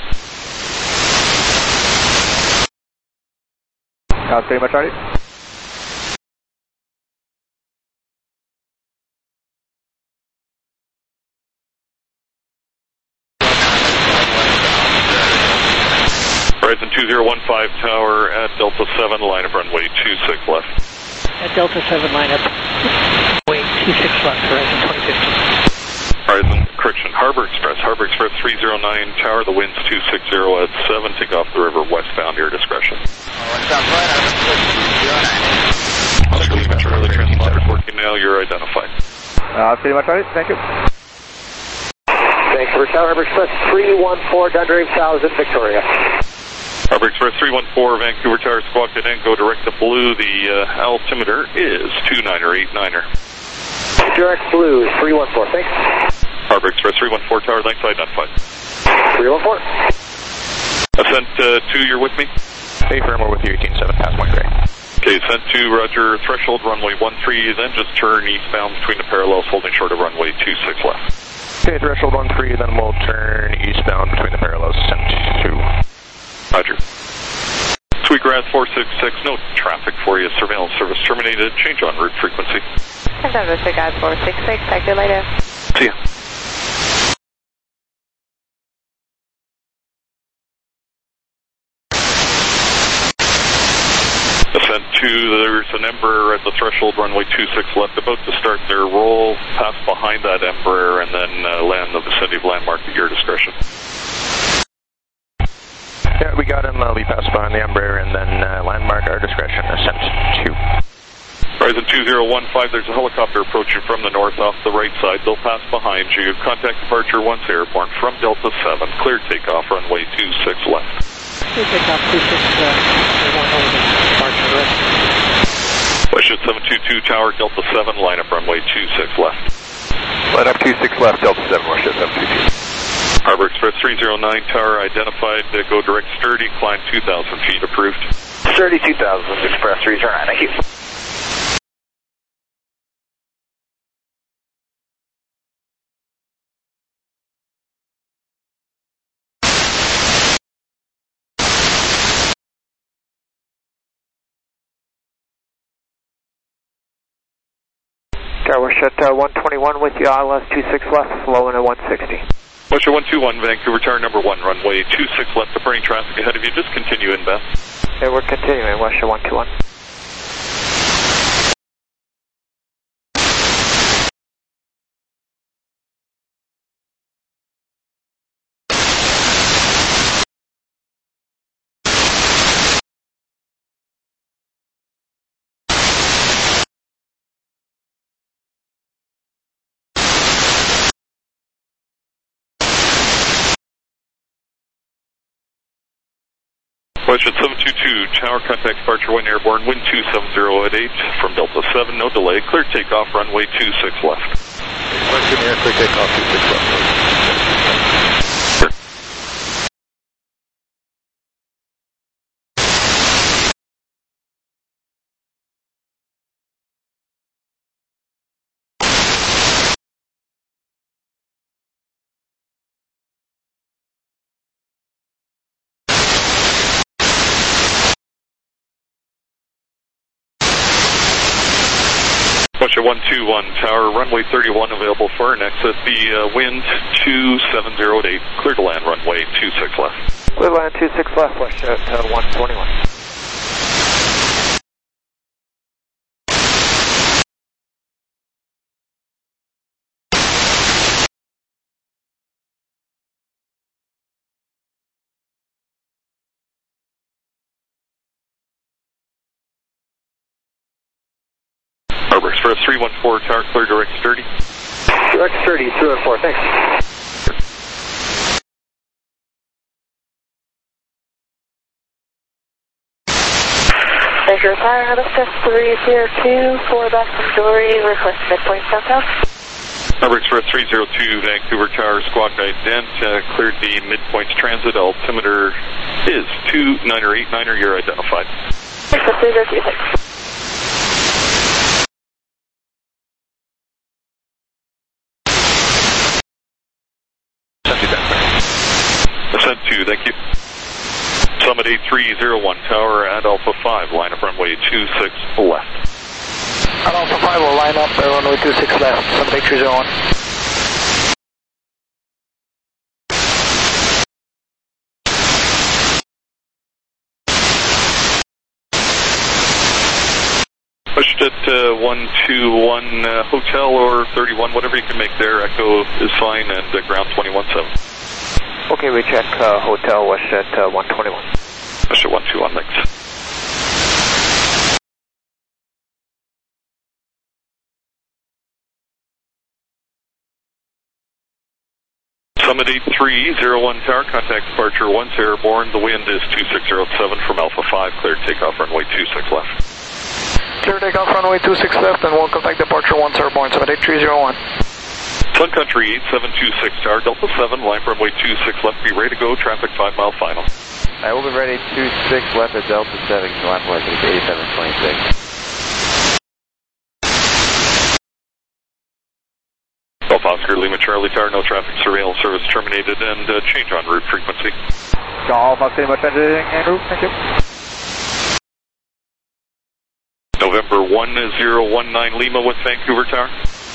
Oscar Lima Charlie. Horizon two zero one five tower at Delta seven, line up runway two six left. At Delta seven, line up runway two six left, Horizon twenty fifteen. Horizon, correction, Harbor Express, Harbor Express three zero nine tower, the wind's two six zero at seven, take off the river westbound, your discretion. Oscar Lima Charlie, transponders working now, you're identified. Uh, Oscar Lima Charlie, thank you. Vancouver Tower, Harbor Express three one four, Dunder eight thousand, Victoria. Harbor Express three one four, Vancouver Tower, squawk it in, go direct to blue, the uh, altimeter is two niner eight niner. Direct blue, three one four, thanks. Harbor Express three one four tower, thanks, identified. three one four. Ascent uh, two, you're with me? Hey, firm, we're with you, eighteen seven, pass Point Grey. Okay, ascent two, roger, threshold runway one three, then just turn eastbound between the parallels, holding short of runway two six left. Okay, threshold one three, then we'll turn eastbound between the parallels, ascent two. Roger. Sweetgrass four six six, no traffic for you, surveillance service terminated, change en route frequency. Contact Sweetgrass four six six, talk to you later. See ya. Ascent two, there's an Embraer at the threshold, runway two six left, about to start their roll, pass behind that Embraer, and then uh, land the vicinity of landmark at your discretion. Yeah, we got him, uh, we passed behind the Embraer, and then uh, landmark our discretion, ascent two. Horizon two zero one five, there's a helicopter approaching from the north off the right side. They'll pass behind you. Contact departure once airborne from Delta seven. Clear takeoff, runway two six left. Clear takeoff, two six left, one over, departure direct. Westjet seven two two tower, Delta seven, line up runway two six left. Line up two six left, Delta seven, Westjet seven two two. Harbor Express three zero nine tower identified, uh, go direct sturdy, climb two thousand feet approved. Sturdy two thousand, Express three zero nine, thank you. Tower, we're at uh, one twenty-one with you, I L S two six left, flowing at one sixty. Western one two one, Vancouver Tower number one, runway two six left, departing traffic ahead of you. Just continue inbound. Yeah, we're continuing, Western one two one. Western seven two two, tower contact departure one airborne, wind two seven zero at eight from Delta seven, no delay, clear takeoff, runway two six left. Western Air, clear takeoff, two six left. Western one two one, tower, runway thirty-one available for an exit. The uh, wind two seven zero at eight, clear to land, runway two six left. Clear to land two six left, Western at uh, one twenty-one. Harbor Express three one four, tower clear, direct thirty. Direct thirty, three one four, thanks. Vancouver Tower, Harbor Express three zero two, four back from Dory, request midpoint southbound. Harbor Express three zero two, Vancouver Tower, squawk ident, uh, cleared the midpoints transit, altimeter is two niner eight niner, you're identified. Express three zero two, thanks. Ascent two, thank you. Summit eight three zero one, tower at Alpha five, line up runway two six left. At Alpha five, we'll line up at runway two six left, Summit eight three zero one. Pushed at uh, one two one, uh, hotel or thirty-one, whatever you can make there. Echo is fine, and uh, ground twenty-one seven. Okay, we check uh, hotel west at uh, one twenty-one. West at one two one, thanks. Summit eight three zero one, tower, contact departure once airborne. The wind is two six zero seven from Alpha five, clear takeoff runway two six left. Clear takeoff runway two six left and we'll contact departure once airborne, Summit eight three zero one. Sun Country eight seven two six, tower, Delta seven, line runway two six left, be ready to go, traffic five mile final. I will be ready, two six left at Delta seven, left was eighty-seven twenty-six. Golf Oscar, Lima Charlie Tower, no traffic surveillance service terminated, and uh, change on route frequency. Golf Oscar, Lima Charlie en route, thank you. November one zero one nine Lima with Vancouver Tower.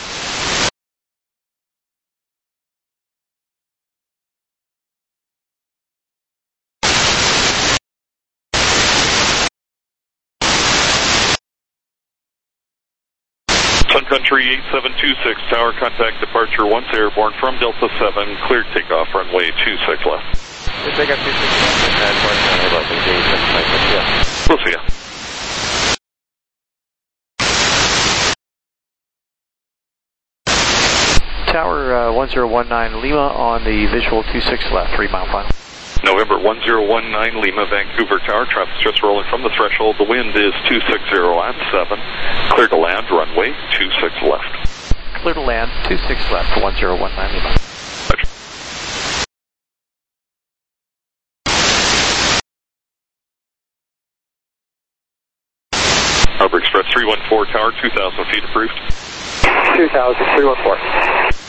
Sun Country eight seven two six, tower, contact departure once airborne from Delta seven, cleared takeoff runway two six left. We'll take up two six left and We'll see ya. Tower uh, one zero one nine Lima on the visual two six left, three mile final. November one zero one nine Lima, Vancouver Tower, traffic's just rolling from the threshold. The wind is two six zero at seven. Clear to land, runway two six left. Clear to land, two six left, one zero one nine Lima. Roger. Harbor Express three one four, tower, two thousand feet approved. two thousand, three one four.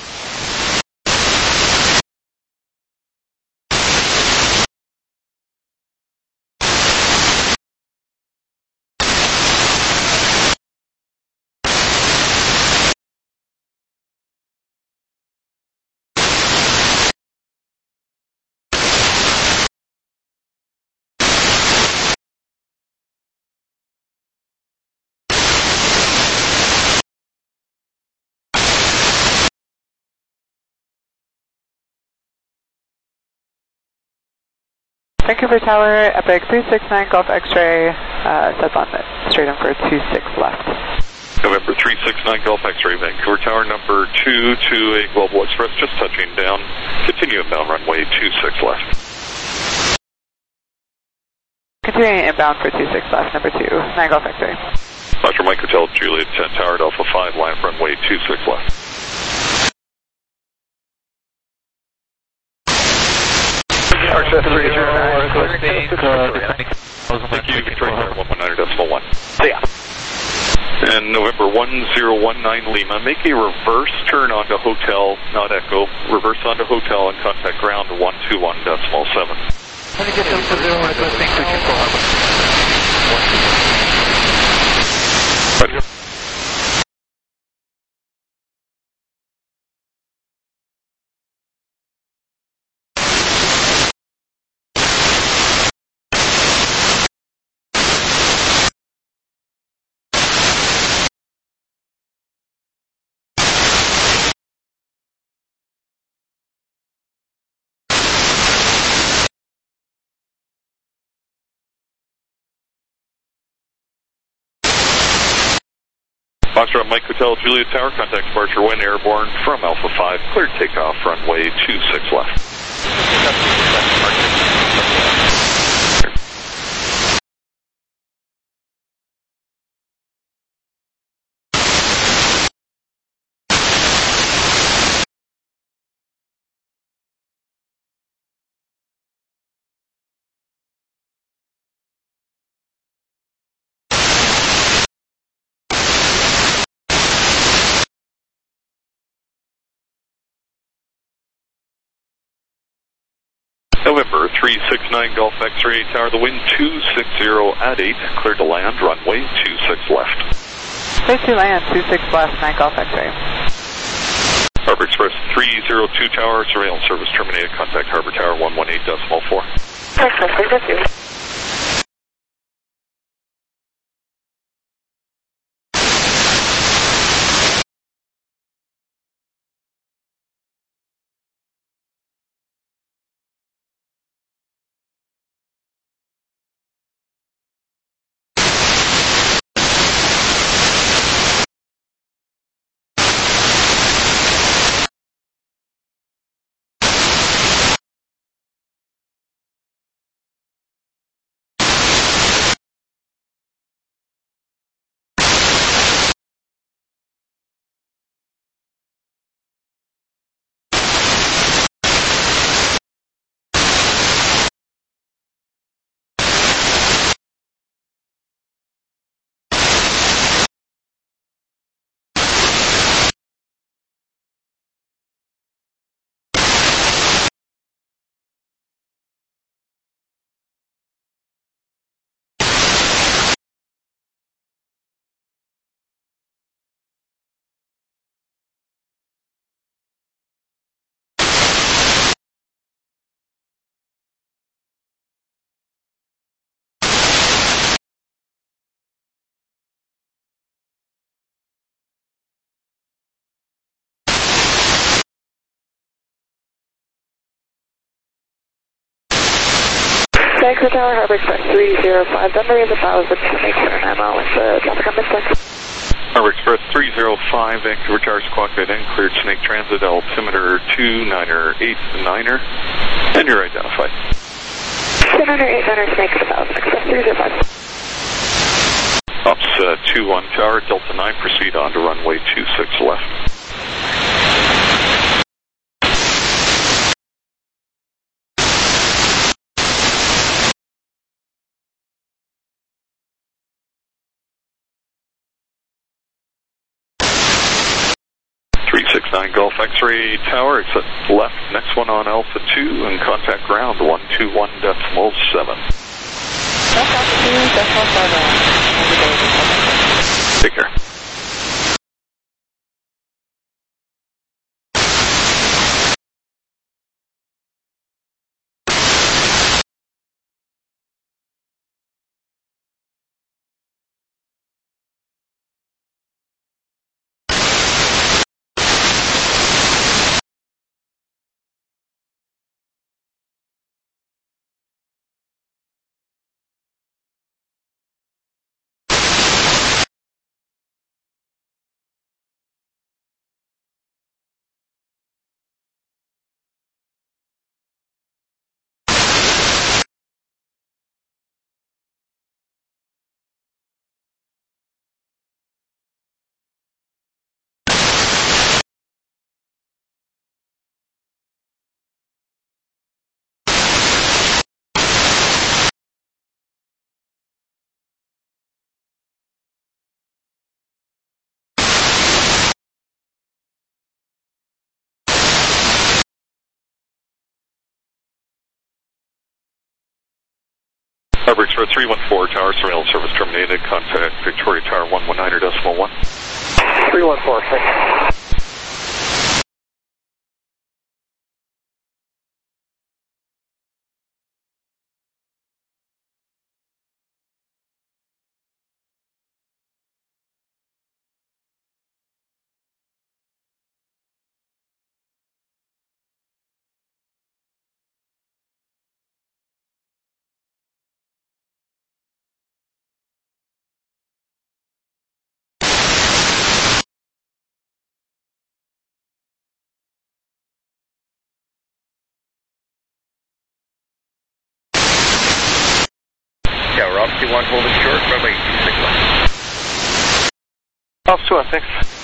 Vancouver Tower, Epic three six nine Golf X-ray, uh, sets on straight in for two six left. November three six nine Golf X-ray, Vancouver Tower number two to a Global Express, just touching down. Continue inbound runway two six left. Continuing inbound for two six left, number two, nine Golf X-ray. Doctor Mike Hotel, Juliet ten Tower, Alpha five, line up runway two six left. Archer three zero nine, Thank you, Victoria one one nine decimal one. See ya. And November one zero one nine Lima, make a reverse turn onto hotel, not echo, reverse onto hotel and contact ground one two one decimal seven. Let me get them to zero and requesting switching for Harbor. Roger. Foxtrot Mike Hotel, Juliet Tower, contact departure when airborne from Alpha five, cleared takeoff, runway two six left. November three six nine Golf X-ray Tower, the wind two six zero at eight, cleared to land, runway two six left. Clear to land, two six left, nine Golf X-ray. Harbor Express three zero two Tower, surveillance service terminated, contact Harbor Tower one one eight decimal four. Excellent, thank you. Vancouver Tower, Harbor Express three zero five, Denver is a thousand to make sure I'm out with the traffic on this Harbor Express three zero five, Vancouver Tower Squawk Guide in, cleared Snake Transit, altimeter two niner eight niner, and you're identified. two niner eight niner, Snake is a thousand, Express three zero five. Ops uh, two one Tower, Delta nine, proceed on to runway two six left. three six nine Golf X-ray Tower, exit left, next one on Alpha two, and contact ground one two one decimal seven. Alpha two decimal seven. Take care. Harbor Express three one four, tower surveillance service terminated. Contact Victoria Tower one one nine or decimal one. three one four, thanks. Yeah, we're off two one, holding short, runway two six one. Off two one, thanks.